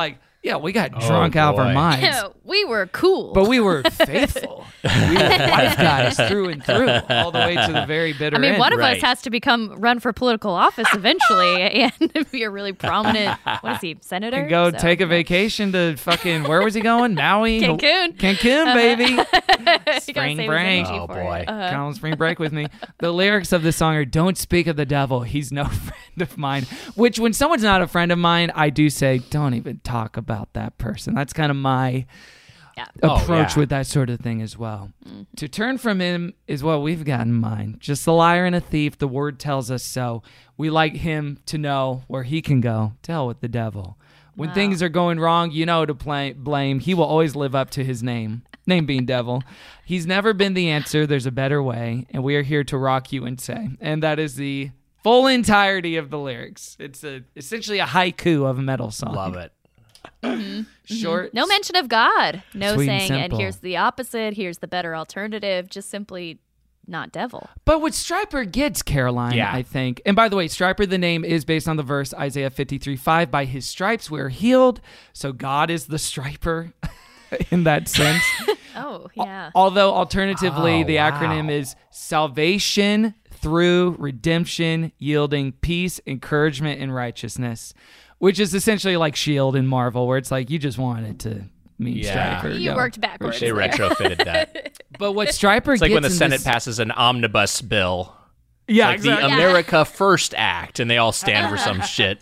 Speaker 4: Yeah, we got
Speaker 6: Oh,
Speaker 4: drunk out of our
Speaker 6: boy.
Speaker 4: minds.
Speaker 8: we were cool.
Speaker 4: But we were faithful. We were wife guys through and through, all the way to the very bitter
Speaker 8: I mean,
Speaker 4: end.
Speaker 8: one of
Speaker 6: Right.
Speaker 8: us has to become run for political office eventually and be a really prominent, what is he, senator?
Speaker 4: And go
Speaker 8: So,
Speaker 4: take a
Speaker 8: yeah.
Speaker 4: vacation to fucking, where was he going? Maui?
Speaker 8: Cancun.
Speaker 4: Cancun, baby.
Speaker 8: You gotta
Speaker 4: Spring
Speaker 8: save his
Speaker 4: break.
Speaker 8: energy
Speaker 6: Oh,
Speaker 8: for
Speaker 6: boy.
Speaker 8: it. Uh-huh.
Speaker 4: Come on spring break with me. The lyrics of the song are, don't speak of the devil. He's no friend of mine. Which, when someone's not a friend of mine, I do say, don't even talk about that person. That's kind of my
Speaker 8: Yeah.
Speaker 4: approach
Speaker 6: Oh, yeah.
Speaker 4: with that sort of thing as well. To turn from him is what we've got in mind. Just a liar and a thief. The word tells us so. We like him to know where he can go. To hell with the devil. When
Speaker 8: Wow.
Speaker 4: things are going wrong, you know to play, blame. He will always live up to his name. Name being devil. He's never been the answer. There's a better way. And we are here to rock you and say. And that is the full entirety of the lyrics. It's a, essentially a haiku of a metal song.
Speaker 6: Love it.
Speaker 4: Short.
Speaker 8: No mention of God. No
Speaker 4: Sweet and
Speaker 8: saying, and
Speaker 4: simple.
Speaker 8: here's the opposite, here's the better alternative. Just simply not devil.
Speaker 4: But what Stryper gets, Caroline,
Speaker 6: Yeah.
Speaker 4: I think. And by the way, Stryper, the name is based on the verse Isaiah fifty-three five. By his stripes we're healed. So God is the Stryper in that sense.
Speaker 8: Oh, yeah.
Speaker 4: Although alternatively,
Speaker 6: Oh,
Speaker 4: the
Speaker 6: wow.
Speaker 4: acronym is salvation through redemption, yielding peace, encouragement, and righteousness, which is essentially like SHIELD in Marvel, where it's like you just wanted to mean
Speaker 6: Yeah.
Speaker 4: Stryper.
Speaker 8: You
Speaker 4: go.
Speaker 8: worked backwards.
Speaker 6: They
Speaker 8: there.
Speaker 6: retrofitted that.
Speaker 4: But what Stryper
Speaker 6: It's like
Speaker 4: gets
Speaker 6: when the
Speaker 4: in
Speaker 6: Senate
Speaker 4: this-
Speaker 6: passes an omnibus bill.
Speaker 4: Yeah,
Speaker 6: Like
Speaker 4: exactly.
Speaker 6: the America First Act, and they all stand for some shit.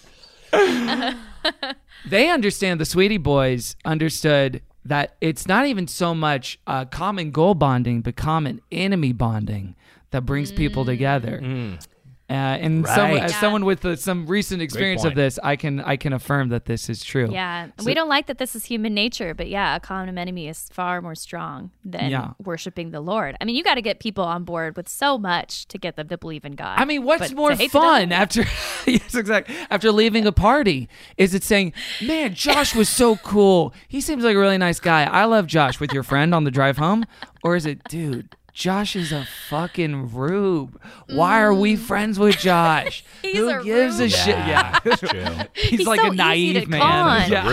Speaker 4: They understand, the Sweetie Boys understood that it's not even so much uh, common goal bonding, but common enemy bonding that brings people together. Uh, and some,
Speaker 6: Right.
Speaker 4: as
Speaker 8: Yeah.
Speaker 4: someone with uh, some recent experience of
Speaker 6: point.
Speaker 4: this, I can I can affirm that this is true.
Speaker 8: Yeah. we don't like that this is human nature, but yeah, a common enemy is far more strong than
Speaker 4: Yeah.
Speaker 8: worshiping the Lord. I mean, you got to get people on board with so much to get them to believe in God.
Speaker 4: I mean, what's
Speaker 8: But
Speaker 4: more
Speaker 8: to hate the
Speaker 4: fun
Speaker 8: devil-
Speaker 4: after yes, exactly. After leaving a party? Is it saying, "Man, Josh was so cool. He seems like a really nice guy. I love Josh," with your friend on the drive home? Or is it, "Dude, Josh is a fucking rube. Why are we friends with Josh?
Speaker 8: He's
Speaker 4: Who
Speaker 8: a
Speaker 4: gives a
Speaker 8: rube."
Speaker 4: shit?" Yeah,
Speaker 6: That's true.
Speaker 4: he's,
Speaker 8: He's
Speaker 4: like
Speaker 8: so
Speaker 4: a
Speaker 8: easy
Speaker 4: naive
Speaker 8: to
Speaker 4: man.
Speaker 8: con.
Speaker 4: Yeah,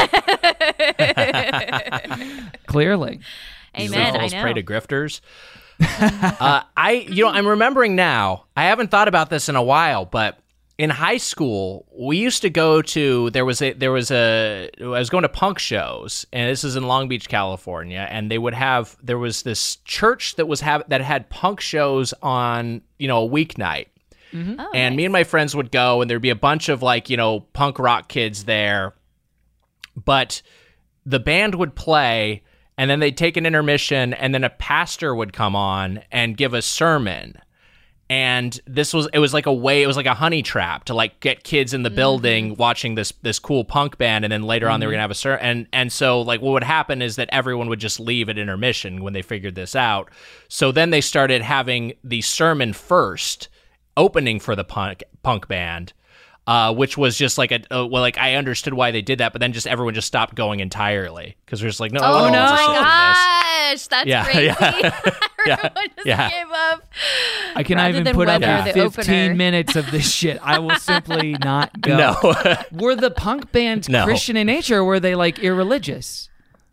Speaker 6: Rude.
Speaker 4: clearly.
Speaker 6: These
Speaker 8: Amen. I
Speaker 6: falls
Speaker 8: know.
Speaker 6: prey to grifters. uh, I, you know, I'm remembering now. I haven't thought about this in a while, but in high school, we used to go to. There was a. There was a. I was going to punk shows, and this is in Long Beach, California. And they would have. There was this church that was have that had punk shows on. You know, a weeknight.
Speaker 8: Oh,
Speaker 6: And me and my friends would go, and there'd be a bunch of like, you know, punk rock kids there. But the band would play, and then they'd take an intermission, and then a pastor would come on and give a sermon. And this was, it was like a way, it was like a honey trap to like get kids in the building watching this this cool punk band, and then later on they were gonna have a sermon. And and so like what would happen is that everyone would just leave at intermission when they figured this out. So then they started having the sermon first, opening for the punk punk band, uh, which was just like a, a well, like I understood why they did that, but then just everyone just stopped going entirely because we're just like, no,
Speaker 8: Oh,
Speaker 6: no,
Speaker 8: no.
Speaker 6: one wants to
Speaker 8: my
Speaker 6: sit through
Speaker 8: gosh. That's
Speaker 6: Yeah,
Speaker 8: crazy.
Speaker 6: yeah.
Speaker 8: Everyone just
Speaker 6: yeah.
Speaker 8: gave up.
Speaker 4: I can
Speaker 8: Rather
Speaker 4: even
Speaker 8: than
Speaker 4: put up
Speaker 8: weather
Speaker 4: with
Speaker 8: the
Speaker 4: fifteen
Speaker 8: opener.
Speaker 4: minutes of this shit. I will simply not go.
Speaker 6: No.
Speaker 4: Were the punk bands
Speaker 6: No.
Speaker 4: Christian in nature, or were they like irreligious?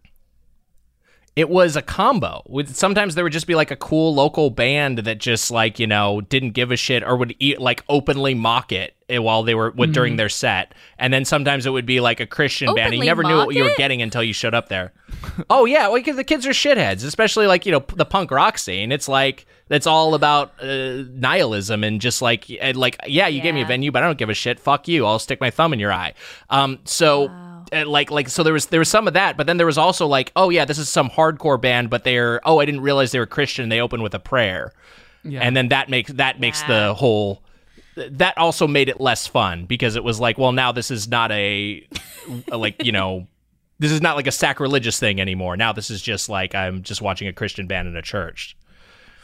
Speaker 6: It was a combo. With sometimes there would just be like a cool local band that just like, you know, didn't give a shit or would eat, like openly mock it while they were with, during their set. And then sometimes it would be like a Christian band. And you
Speaker 8: Openly
Speaker 6: never knew
Speaker 8: mock
Speaker 6: what you were
Speaker 8: it?
Speaker 6: getting until you showed up there. Oh yeah, well, because the kids are shitheads, especially like, you know, the punk rock scene. It's like it's all about uh, nihilism and just like and like yeah, you gave me a
Speaker 8: Yeah.
Speaker 6: venue, but I don't give a shit. Fuck you. I'll stick my thumb in your eye. Um, so. Uh, like like so there was there was some of that, but then there was also like, oh yeah, this is some hardcore band, but they're oh I didn't realize they were Christian. They open with a prayer,
Speaker 4: Yeah.
Speaker 6: and then that makes that makes
Speaker 8: Yeah.
Speaker 6: the whole that also made it less fun because it was like, well, now this is not a like you know this is not like a sacrilegious thing anymore. Now this is just like I'm just watching a Christian band in a church.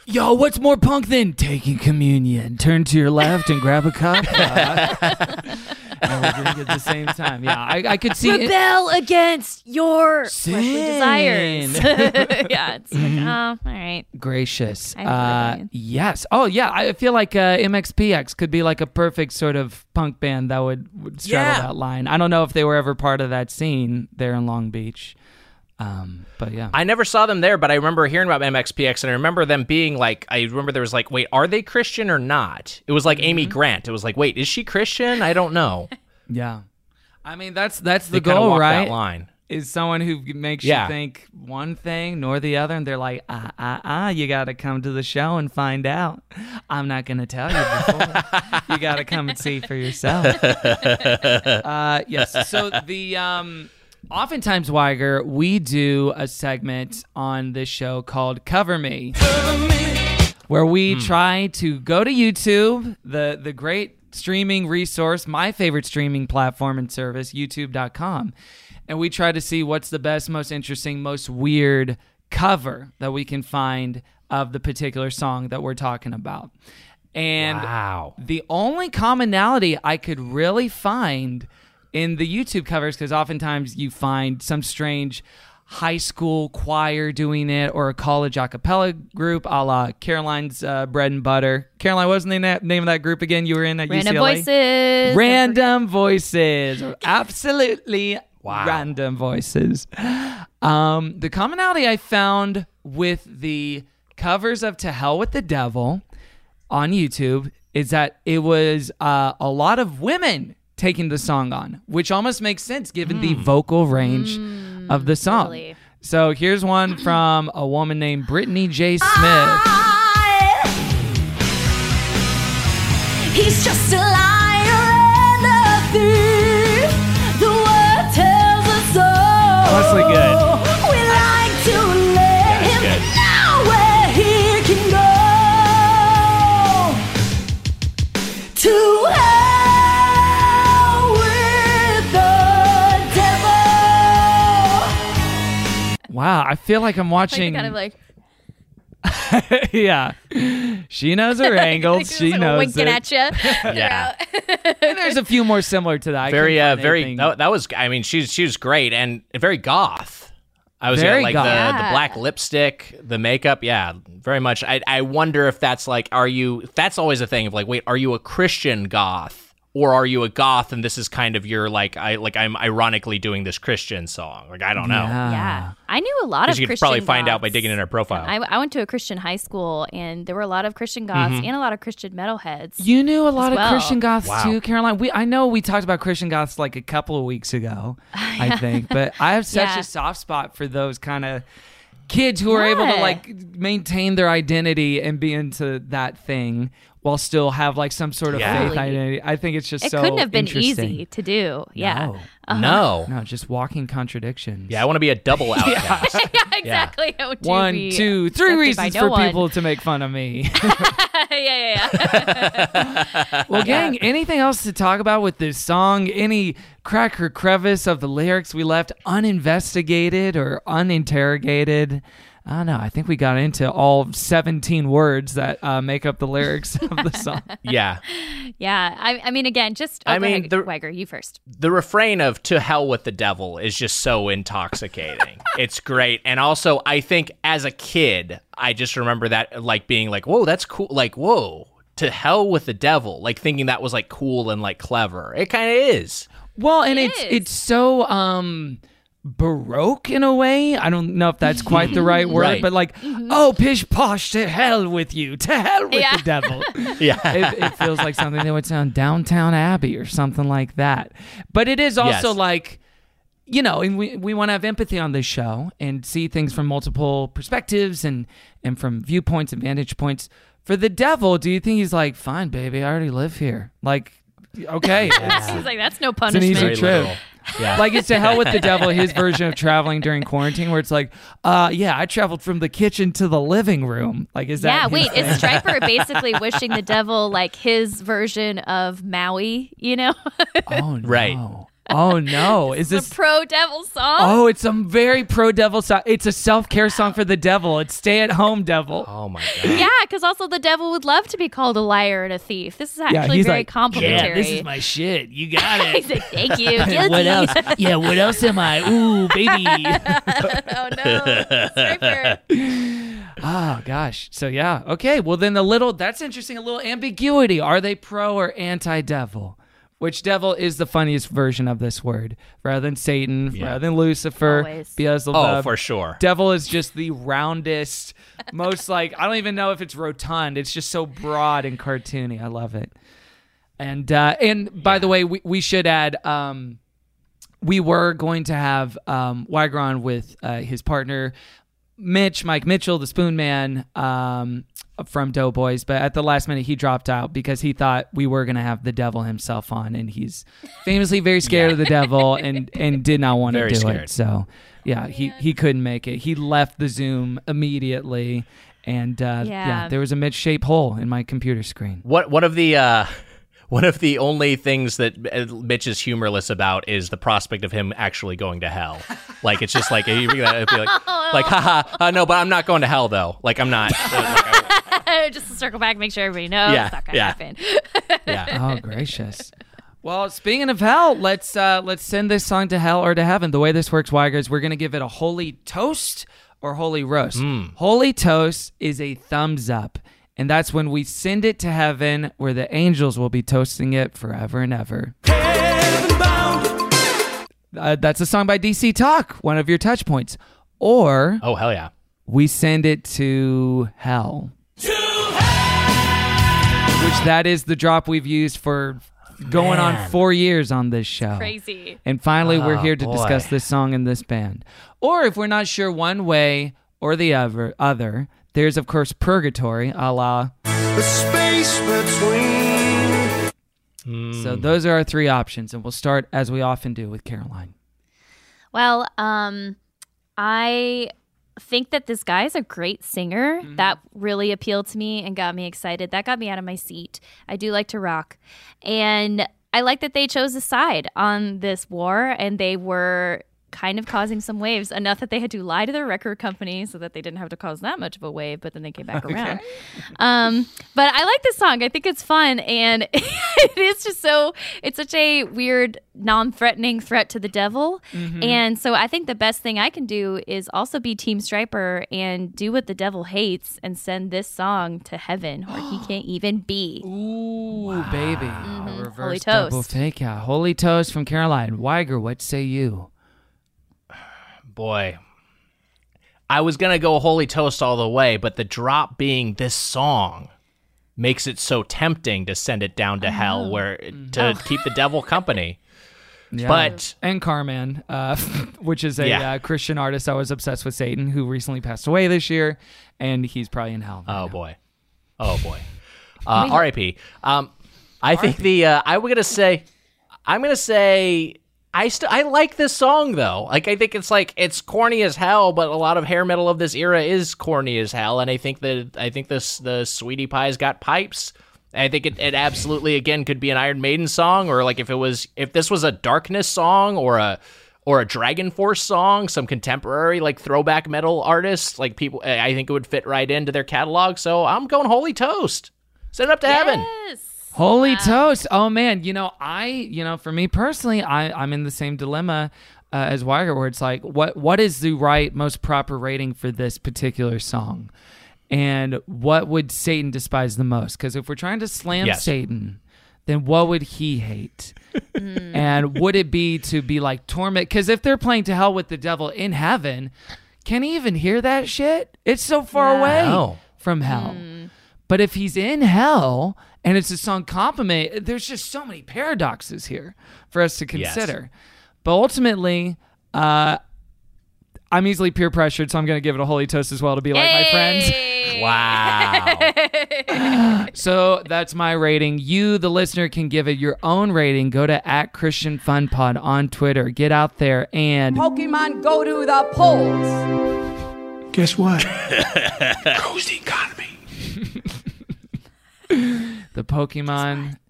Speaker 4: Yo, what's more punk than taking communion? Turn to your left and grab a cup. Uh, and we'll drink at the same time. Yeah, I, I could see it.
Speaker 8: Rebel against your
Speaker 4: Sin.
Speaker 8: fleshly desires. Yeah, it's like, oh, all right.
Speaker 4: Gracious.
Speaker 8: I have
Speaker 4: Uh,
Speaker 8: rebellion.
Speaker 4: yes. Oh, yeah. I feel like uh, M X P X could be like a perfect sort of punk band that would, would straddle
Speaker 6: Yeah.
Speaker 4: that line. I don't know if they were ever part of that scene there in Long Beach. Um, but yeah.
Speaker 6: I never saw them there, but I remember hearing about M X P X, and I remember them being like, I remember there was like, wait, are they Christian or not? It was like Amy Grant. It was like, wait, is she Christian? I don't know.
Speaker 4: Yeah. I mean, that's that's the
Speaker 6: They kinda
Speaker 4: goal,
Speaker 6: walk
Speaker 4: right?
Speaker 6: that line.
Speaker 4: Is someone who makes
Speaker 6: Yeah.
Speaker 4: you think one thing nor the other, and they're like, ah, ah, ah, you got to come to the show and find out. I'm not going to tell you before. You got to come and see for yourself. uh, yes. So the um, oftentimes, Weiger, we do a segment on this show called Cover Me, where we try to go to YouTube, the the great streaming resource, my favorite streaming platform and service, YouTube dot com. And we try to see what's the best, most interesting, most weird cover that we can find of the particular song that we're talking about. And
Speaker 6: Wow.
Speaker 4: the only commonality I could really find in the YouTube covers, because oftentimes you find some strange high school choir doing it or a college a cappella group a la Caroline's uh, Bread and Butter. Caroline, what was the name, name of that group again you were in at
Speaker 8: Random
Speaker 4: U C L A?
Speaker 8: Voices.
Speaker 4: Random Voices. Absolutely
Speaker 6: Wow.
Speaker 4: random voices. Um, the commonality I found with the covers of To Hell with the Devil on YouTube is that it was uh, a lot of women taking the song on, which almost makes sense given the vocal range of the song.
Speaker 8: really.
Speaker 4: So here's one from a woman named Brittany J. Smith.
Speaker 10: He's just a liar and a thief. The word tells us so.
Speaker 4: Honestly good.
Speaker 10: We like to let
Speaker 6: That's
Speaker 10: him
Speaker 6: good.
Speaker 10: know where he can go. To hell with the devil.
Speaker 4: Wow, I feel like I'm
Speaker 8: Like,
Speaker 4: watching.
Speaker 8: kind of like
Speaker 4: yeah, she knows her angles. She
Speaker 8: like
Speaker 4: knows
Speaker 8: winking
Speaker 4: it.
Speaker 8: at you.
Speaker 6: Yeah.
Speaker 4: And there's a few more similar to that. I
Speaker 6: Very,
Speaker 4: couldn't
Speaker 6: uh,
Speaker 4: find
Speaker 6: very.
Speaker 4: anything-
Speaker 6: That, that was. I mean, she's she was great and very goth. I was
Speaker 4: Very
Speaker 6: like
Speaker 4: goth.
Speaker 6: the
Speaker 8: Yeah.
Speaker 6: the black lipstick, the makeup. Yeah, very much. I I wonder if that's like, are you? That's always a thing of like, wait, are you a Christian goth? Or are you a goth and this is kind of your like I like I'm ironically doing this Christian song? Like I don't know.
Speaker 4: Yeah.
Speaker 8: Yeah, I knew a lot of
Speaker 6: Because you could
Speaker 8: Christian
Speaker 6: probably find out by
Speaker 8: goths.
Speaker 6: digging in her profile.
Speaker 8: I, I went to a Christian high school, and there were a lot of Christian goths
Speaker 6: Mm-hmm.
Speaker 8: and a lot of Christian metalheads.
Speaker 4: You knew a lot
Speaker 8: as
Speaker 4: of
Speaker 8: well.
Speaker 4: Christian goths
Speaker 6: Wow.
Speaker 4: too, Caroline. We I know we talked about Christian goths like a couple of weeks ago, I think, but I have such
Speaker 8: Yeah.
Speaker 4: a soft spot for those kind of kids who are able to
Speaker 8: Yeah.
Speaker 4: like maintain their identity and be into that thing while still have like some sort of
Speaker 6: Yeah.
Speaker 4: faith
Speaker 8: Totally.
Speaker 4: identity. I think it's just
Speaker 8: It
Speaker 4: so
Speaker 8: couldn't have been
Speaker 4: interesting.
Speaker 8: easy to do. Yeah.
Speaker 4: No.
Speaker 8: Uh-huh.
Speaker 6: No.
Speaker 4: No, just walking contradictions.
Speaker 6: Yeah, I want to be a double outcast.
Speaker 8: yeah, exactly. How would you
Speaker 4: One,
Speaker 8: be
Speaker 4: two, three
Speaker 8: accepted
Speaker 4: reasons
Speaker 8: by no
Speaker 4: for
Speaker 8: one?
Speaker 4: people to make fun of me.
Speaker 8: yeah, yeah, yeah.
Speaker 4: Well, gang, anything else to talk about with this song? Any crack or crevice of the lyrics we left uninvestigated or uninterrogated? I don't know. I think we got into all seventeen words that uh, make up the lyrics of the song.
Speaker 6: Yeah.
Speaker 8: yeah. I, I mean, again, just oh,
Speaker 6: I
Speaker 8: go
Speaker 6: mean,
Speaker 8: ahead,
Speaker 6: the-
Speaker 8: Weiger, you first.
Speaker 6: The refrain of "to hell with the devil" is just so intoxicating. It's great. And also, I think as a kid, I just remember that like being like, whoa, that's cool. Like, whoa, to hell with the devil. Like thinking that was like cool and like clever. It kind of is.
Speaker 4: Well, and
Speaker 8: It
Speaker 4: it's
Speaker 8: is.
Speaker 4: it's so um baroque in a way. I don't know if that's quite the right word,
Speaker 6: Right.
Speaker 4: but like, oh, pish posh, to hell with you, to hell with
Speaker 8: Yeah.
Speaker 4: the devil.
Speaker 6: Yeah.
Speaker 4: it, it feels like something that would sound Downtown Abbey or something like that. But it is also
Speaker 6: Yes.
Speaker 4: like, you know, and we we want to have empathy on this show and see things from multiple perspectives and and from viewpoints and vantage points. For the devil, do you think he's like, fine, baby, I already live here? Like, okay, it's,
Speaker 8: He's like, that's no
Speaker 4: it's an
Speaker 8: punishment.
Speaker 4: easy
Speaker 6: Very
Speaker 4: trip.
Speaker 6: literal. Yeah.
Speaker 4: Like it's to hell with the devil, his version of traveling during quarantine, where it's like, uh, yeah, I traveled from the kitchen to the living room. Like, is that?
Speaker 8: Yeah,
Speaker 4: his
Speaker 8: wait,
Speaker 4: thing?
Speaker 8: is Stryper basically wishing the devil like his version of Maui, you know?
Speaker 4: Oh no.
Speaker 6: Right.
Speaker 4: Oh no! Is
Speaker 8: It's
Speaker 4: this
Speaker 8: a pro devil song?
Speaker 4: Oh, it's a very pro devil song. It's a self care song for the devil. It's stay at home devil.
Speaker 6: Oh my god.
Speaker 8: Yeah, because also the devil would love to be called a liar and a thief. This is actually
Speaker 4: yeah, he's
Speaker 8: very
Speaker 4: like,
Speaker 8: complimentary.
Speaker 4: Yeah, this is my shit. You got it.
Speaker 8: He's like, thank you. Guilty.
Speaker 4: What else? Yeah, what else am I? Ooh, baby.
Speaker 8: Oh no, stripper.
Speaker 4: Oh gosh. So yeah. Okay. Well, then a little. That's interesting. A little ambiguity. Are they pro or anti-devil? Which devil is the funniest version of this word, rather than Satan,
Speaker 6: Yeah.
Speaker 4: rather than Lucifer,
Speaker 8: Always.
Speaker 4: Beelzebub.
Speaker 6: Oh, for sure.
Speaker 4: Devil is just the roundest, most like, I don't even know if it's rotund. It's just so broad and cartoony. I love it. And uh, and by the way, we, we should add, um, we were going to have um, Weiger on with uh, his partner, Mitch, Mike Mitchell, the Spoon Man, um, from Doughboys, but at the last minute he dropped out because he thought we were going to have the devil himself on, and he's famously very scared yeah. of the devil and, and did not want
Speaker 6: very
Speaker 4: to do
Speaker 6: scared.
Speaker 4: it. So yeah, he, he couldn't make it. He left the Zoom immediately, and uh, yeah. yeah, there was a Mitch-shaped hole in my computer screen.
Speaker 6: What one of the uh, one of the only things that Mitch is humorless about is the prospect of him actually going to hell. Like it's just like he'd be like, like haha, uh, no, but I'm not going to hell though. Like I'm not. Uh, like, I,
Speaker 8: just to circle back, make sure everybody knows
Speaker 6: yeah,
Speaker 8: it's not gonna
Speaker 6: yeah.
Speaker 8: happen.
Speaker 6: yeah.
Speaker 4: Oh gracious. Well, speaking of hell, let's uh, let's send this song to hell or to heaven. The way this works, Weiger, is we're gonna give it a holy toast or holy roast.
Speaker 6: Mm.
Speaker 4: Holy toast is a thumbs up. And that's when we send it to heaven, where the angels will be toasting it forever and ever. Uh, that's a song by D C Talk, one of your touch points. Or
Speaker 6: oh hell yeah,
Speaker 4: we send it to hell. To hell! Which that is the drop we've used for going Man. on four years on this show.
Speaker 8: Crazy.
Speaker 4: And finally,
Speaker 6: oh,
Speaker 4: we're here to
Speaker 6: boy.
Speaker 4: discuss this song and this band. Or if we're not sure one way or the other, other there's, of course, Purgatory, a la...
Speaker 11: The space between...
Speaker 6: Mm.
Speaker 4: So those are our three options, and we'll start, as we often do, with Caroline.
Speaker 8: Well, um, I think that this guy is a great singer. Mm-hmm. That really appealed to me and got me excited. That got me out of my seat. I do like to rock. And I like that they chose a side on this war, and they were kind of causing some waves, enough that they had to lie to their record company so that they didn't have to cause that much of a wave, but then they came back okay. around. Um, but I like this song. I think it's fun, and it is just so, it's such a weird, non-threatening threat to the devil. Mm-hmm. And so I think the best thing I can do is also be Team Striper and do what the devil hates and send this song to heaven where he can't even be.
Speaker 4: Ooh, wow. baby.
Speaker 8: Mm-hmm.
Speaker 4: A reverse
Speaker 8: Holy
Speaker 4: double
Speaker 8: toast.
Speaker 4: fake out. Holy toast from Caroline. Weiger, what say you?
Speaker 6: Boy, I was going to go holy toast all the way, but the drop being this song makes it so tempting to send it down to hell where to oh. keep the devil company.
Speaker 4: Yeah.
Speaker 6: But
Speaker 4: and Carman, uh, which is a
Speaker 6: yeah.
Speaker 4: uh, Christian artist I was obsessed with, Satan, who recently passed away this year, and he's probably in hell. Right
Speaker 6: oh,
Speaker 4: now.
Speaker 6: boy. Oh, boy. Uh, R I P Um, I think the, uh, I was going to say, I'm going to say... I st- I like this song though. Like I think it's like it's corny as hell, but a lot of hair metal of this era is corny as hell. And I think that I think this the Sweetie Pie's got pipes. I think it, it absolutely again could be an Iron Maiden song, or like if it was if this was a Darkness song or a or a Dragon Force song, some contemporary like throwback metal artist, like people. I think it would fit right into their catalog. So I'm going Holy Toast. Send it up to
Speaker 8: yes.
Speaker 6: heaven.
Speaker 4: Holy
Speaker 8: wow.
Speaker 4: toast. Oh, man. You know, I, you know, for me personally, I, I'm in the same dilemma uh, as Weiger, where it's like, what, what is the right, most proper rating for this particular song? And what would Satan despise the most? Because if we're trying to slam
Speaker 6: yes.
Speaker 4: Satan, then what would he hate? mm. And would it be to be like torment? Because if they're playing to hell with the devil in heaven, can he even hear that shit? It's so far
Speaker 8: yeah.
Speaker 4: away
Speaker 6: no.
Speaker 4: from hell.
Speaker 8: Mm.
Speaker 4: But if he's in hell... and it's a song compliment, there's just so many paradoxes here for us to consider. Yes. But ultimately, uh, I'm easily peer pressured, so I'm going to give it a holy toast as well to be like
Speaker 8: Yay!
Speaker 4: my friends.
Speaker 6: Wow.
Speaker 4: So that's my rating. You, the listener, can give it your own rating. Go to at Christian Fun Pod on Twitter. Get out there and...
Speaker 12: Pokemon go to the polls.
Speaker 11: Guess what?
Speaker 3: Cozy economy.
Speaker 4: The Pokemon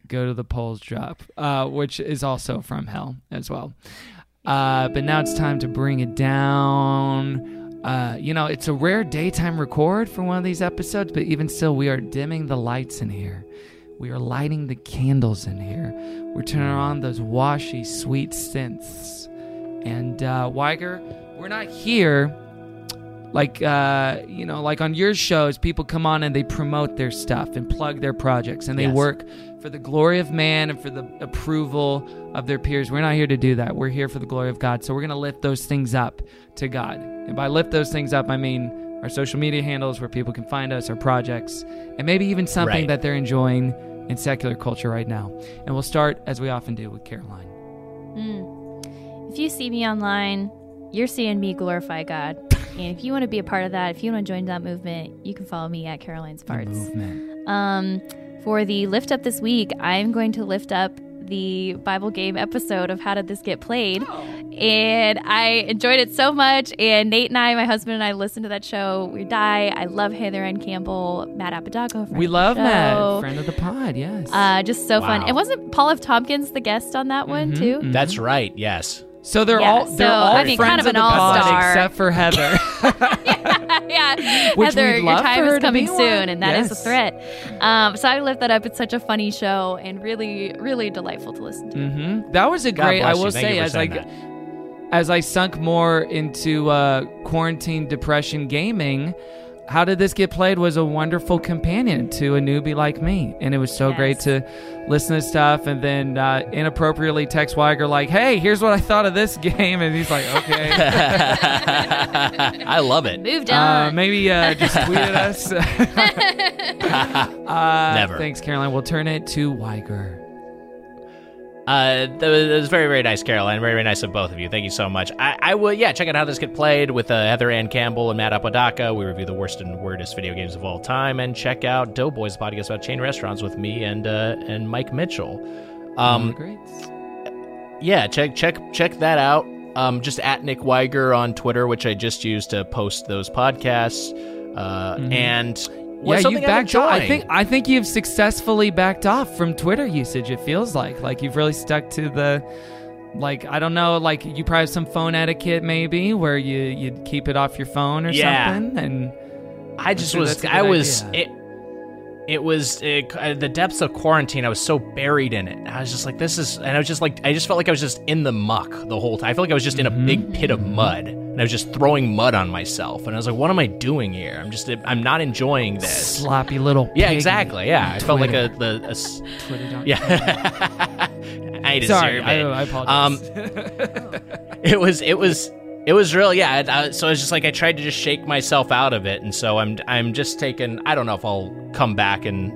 Speaker 4: Go to the polls drop, uh, which is also from hell as well. Uh, but now it's time to bring it down. Uh, you know, it's a rare daytime record for one of these episodes, but even still, we are dimming the lights in here. We are lighting the candles in here. We're turning on those washy, sweet synths. And uh, Weiger, we're not here like, uh, you know, like on your shows, people come on and they promote their stuff and plug their projects, and they
Speaker 6: Yes.
Speaker 4: work for the glory of man and for the approval of their peers. We're not here to do that. We're here for the glory of God. So we're going to lift those things up to God. And by lift those things up, I mean our social media handles where people can find us, our projects, and maybe even something
Speaker 6: Right.
Speaker 4: that they're enjoying in secular culture right now. And we'll start, as we often do, with Caroline.
Speaker 8: Mm. If you see me online, you're seeing me glorify God. And if you want to be a part of that, if you want to join that movement, you can follow me at Caroline's Farts.
Speaker 4: Movement.
Speaker 8: Um, for the lift up this week, I'm going to lift up the Bible game episode of How Did This Get Played? And I enjoyed it so much. And Nate and I, my husband and I, listened to that show. We die. I love Heather Ann Campbell, Matt Apodaca. friend
Speaker 4: We
Speaker 8: of the
Speaker 4: love
Speaker 8: show.
Speaker 4: Matt, friend of the pod, yes.
Speaker 8: Uh, just so fun.
Speaker 6: Wow.
Speaker 8: And wasn't Paul F. Tompkins the guest on that one
Speaker 4: Mhm,
Speaker 8: too?
Speaker 4: mhm.
Speaker 6: That's right. Yes.
Speaker 4: So they're
Speaker 8: Yeah,
Speaker 4: all they're
Speaker 8: so,
Speaker 4: all
Speaker 8: I mean,
Speaker 4: friends
Speaker 8: kind of
Speaker 4: of
Speaker 8: an
Speaker 4: the pod
Speaker 8: all-star.
Speaker 4: except for Heather.
Speaker 8: yeah,
Speaker 4: Which
Speaker 8: Heather,
Speaker 4: we'd
Speaker 8: your
Speaker 4: love
Speaker 8: time
Speaker 4: for her
Speaker 8: is
Speaker 4: to
Speaker 8: coming
Speaker 4: be
Speaker 8: soon,
Speaker 4: one.
Speaker 8: and that is
Speaker 4: Yes.
Speaker 8: a threat. Um, so I lift that up. It's such a funny show and really, really delightful to listen to.
Speaker 4: Mm-hmm. That was a
Speaker 6: God
Speaker 4: great. I
Speaker 6: bless you.
Speaker 4: will
Speaker 6: Thank
Speaker 4: say,
Speaker 6: you for
Speaker 4: as I
Speaker 6: saying
Speaker 4: g-
Speaker 6: that.
Speaker 4: as I sunk more into uh, quarantine depression gaming, How Did This Get Played was a wonderful companion to a newbie like me, and it was so
Speaker 8: Yes.
Speaker 4: great to listen to stuff and then uh, inappropriately text Weiger like, "Hey, here's what I thought of this game," and he's like, "Okay."
Speaker 6: I love it.
Speaker 8: Moved
Speaker 4: Uh,
Speaker 8: on.
Speaker 4: maybe uh, just tweet at us. uh,
Speaker 6: Never.
Speaker 4: Thanks, Caroline. We'll turn it to Weiger.
Speaker 6: Uh, that was, that was very, very nice, Caroline. Very, very nice of both of you. Thank you so much. I, I will, yeah, check out How This Get Played with uh, Heather Ann Campbell and Matt Apodaca. We review the worst and weirdest video games of all time. And check out Doughboys, the podcast about chain restaurants with me and uh, and Mike Mitchell. Um,
Speaker 4: Great.
Speaker 6: yeah, check check check that out. Um, just at Nick Weiger on Twitter, which I just used to post those podcasts. Uh,
Speaker 4: Mhm.
Speaker 6: And
Speaker 4: Yeah,
Speaker 6: what's
Speaker 4: you've
Speaker 6: something I'm
Speaker 4: backed off. I
Speaker 6: enjoying?
Speaker 4: think I think you've successfully backed off from Twitter usage. It feels like like you've really stuck to the, like I don't know, like you probably have some phone etiquette maybe where you you'd keep it off your phone or
Speaker 6: Yeah.
Speaker 4: something. And
Speaker 6: I just
Speaker 4: sure
Speaker 6: was,
Speaker 4: that's a
Speaker 6: I
Speaker 4: good
Speaker 6: was,
Speaker 4: idea.
Speaker 6: it, it was it, uh, the depths of quarantine. I was so buried in it. I was just like, this is, and I was just like, I just felt like I was just in the muck the whole time. I felt like I was just in a big pit of mud, and I was just throwing mud on myself. And I was like, what am I doing here? I'm just, I'm not enjoying this.
Speaker 4: sloppy little
Speaker 6: Yeah,
Speaker 4: pig
Speaker 6: exactly. Yeah, I felt like a,
Speaker 4: Twitter.
Speaker 6: the, a s-
Speaker 4: Twitter dot com.
Speaker 6: yeah. I
Speaker 4: Sorry,
Speaker 6: deserve
Speaker 4: I,
Speaker 6: it.
Speaker 4: I apologize.
Speaker 6: Um, it was it was it was real, yeah. I, I, so it's just like I tried to just shake myself out of it, and so I'm I'm just taking. I don't know if I'll come back and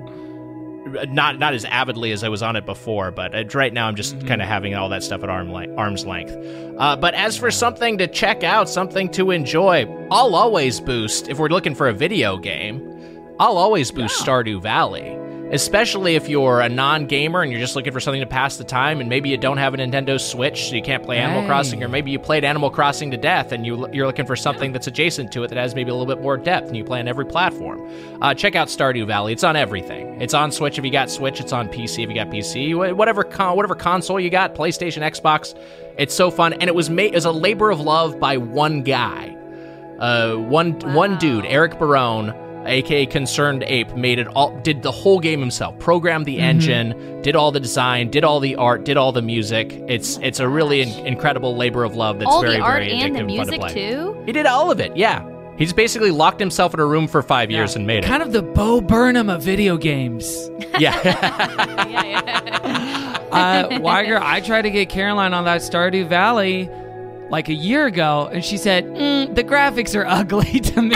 Speaker 6: not not as avidly as I was on it before, but uh, right now I'm just
Speaker 4: Mm-hmm.
Speaker 6: kind of having all that stuff at arm le- arm's length. Uh, but as for something to check out, something to enjoy, I'll always boost if we're looking for a video game. I'll always boost Stardew Valley. Especially if you're a non-gamer and you're just looking for something to pass the time, and maybe you don't have a Nintendo Switch, so you can't play Animal
Speaker 4: Hey.
Speaker 6: Crossing, or maybe you played Animal Crossing to death and you, you're looking for something that's adjacent to it that has maybe a little bit more depth, and you play on every platform. Uh, check out Stardew Valley. It's on everything. It's on Switch if you got Switch. It's on P C if you got P C. Wh- Whatever con- whatever console you got, PlayStation, Xbox. It's so fun, and it was made as a labor of love by one guy, uh, one one dude, Eric Barone. A K A Concerned Ape, made it all, did the whole game himself, programmed the engine, did all the design, did all the art, did all the music. It's it's a really in- incredible labor of love that's
Speaker 8: All
Speaker 6: very,
Speaker 8: the art
Speaker 6: very
Speaker 8: and
Speaker 6: addictive
Speaker 8: the
Speaker 6: and fun to
Speaker 8: music
Speaker 6: play.
Speaker 8: too.
Speaker 6: He did all of it, yeah. He just basically locked himself in a room for five years and made it.
Speaker 4: Kind of the Bo Burnham of video games.
Speaker 6: Yeah.
Speaker 8: yeah, yeah.
Speaker 4: uh, Weiger, I tried to get Caroline on that Stardew Valley like a year ago, and she said, mm, the graphics are ugly to me.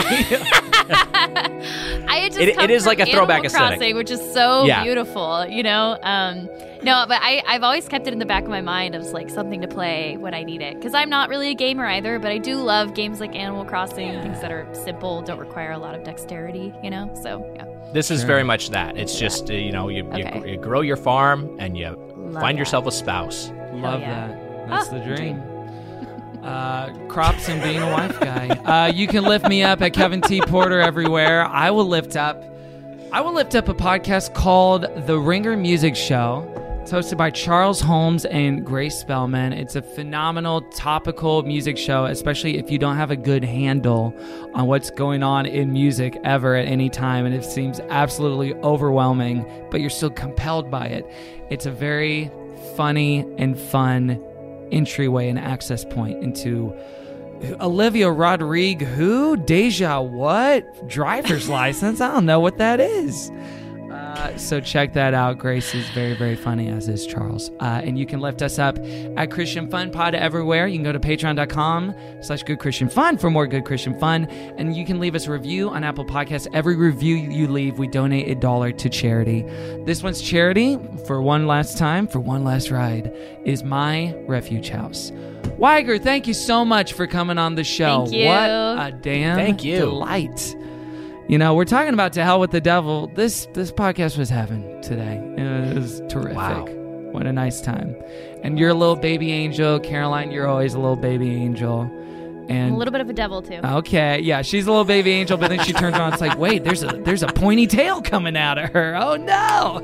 Speaker 8: I had just
Speaker 6: It-
Speaker 8: come
Speaker 6: it is
Speaker 8: from
Speaker 6: like a throwback
Speaker 8: Animal
Speaker 6: aesthetic.
Speaker 8: Crossing, which is so
Speaker 6: Yeah.
Speaker 8: beautiful, you know. Um, no, but I, I've always kept it in the back of my mind as like something to play when I need it, because I'm not really a gamer either. But I do love games like Animal Crossing, things that are simple, don't require a lot of dexterity, you know. So yeah,
Speaker 6: This is
Speaker 4: Sure.
Speaker 6: very much that. It's just, uh, you know, you,
Speaker 8: Okay.
Speaker 6: you, you grow your farm and you
Speaker 8: Love
Speaker 6: find
Speaker 8: that.
Speaker 6: yourself a spouse.
Speaker 4: Love
Speaker 8: yeah.
Speaker 4: that. That's
Speaker 8: Ah,
Speaker 4: the dream.
Speaker 8: dream.
Speaker 4: Uh, crops and being a wife guy. Uh, you can lift me up at Kevin T. Porter everywhere. I will lift up I will lift up a podcast called The Ringer Music Show. It's hosted by Charles Holmes and Grace Spellman. It's a phenomenal topical music show, especially if you don't have a good handle on what's going on in music ever at any time, and it seems absolutely overwhelming, but you're still compelled by it. It's a very funny and fun entryway and access point into Olivia Rodrigo, who? Deja what? Driver's license? I don't know what that is. Uh, so check that out. Grace is very, very funny, as is Charles. Uh, and you can lift us up at Christian Fun Pod everywhere. You can go to patreon.com slash good Christian fun for more good Christian fun. And you can leave us a review on Apple Podcasts. Every review you leave, we donate a dollar to charity. This one's charity, for one last time, for one last ride, is My Refuge House. Weiger, thank you so much for coming on the show.
Speaker 8: Thank you.
Speaker 4: What a damn
Speaker 6: Thank you.
Speaker 4: delight. You know, we're talking about To Hell with the Devil. This this podcast was heaven today. It was terrific.
Speaker 6: Wow.
Speaker 4: What a nice time. And you're a little baby angel. Caroline, you're always a little baby angel. And
Speaker 8: a little bit of a devil, too.
Speaker 4: Okay, yeah, she's a little baby angel, but then she turns around, it's like, wait, there's a there's a pointy tail coming out of her. Oh, no.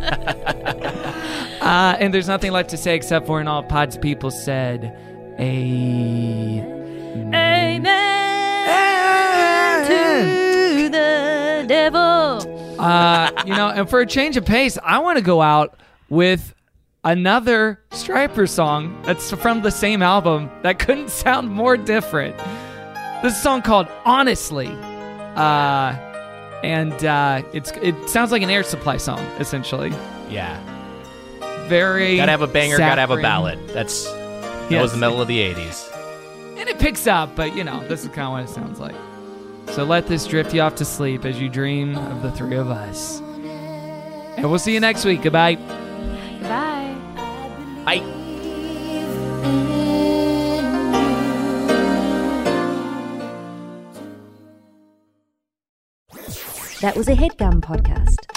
Speaker 4: uh, and there's nothing left to say except for, and all Pod's people said, a...
Speaker 8: Amen to the devil.
Speaker 4: Uh, you know, and for a change of pace, I want to go out with another Stryper song that's from the same album that couldn't sound more different. This is a song called Honestly. Uh, and uh, it's it sounds like an Air Supply song, essentially.
Speaker 6: Yeah.
Speaker 4: Very
Speaker 6: Gotta have a banger, gotta have a
Speaker 4: saccharine.
Speaker 6: ballad. That's That
Speaker 4: Yes.
Speaker 6: was the middle of the eighties.
Speaker 4: And it picks up, but you know, this is kind of what it sounds like. So let this drift you off to sleep as you dream of the three of us. And we'll see you next week. Goodbye.
Speaker 8: Goodbye.
Speaker 6: Bye.
Speaker 13: That was a HeadGum podcast.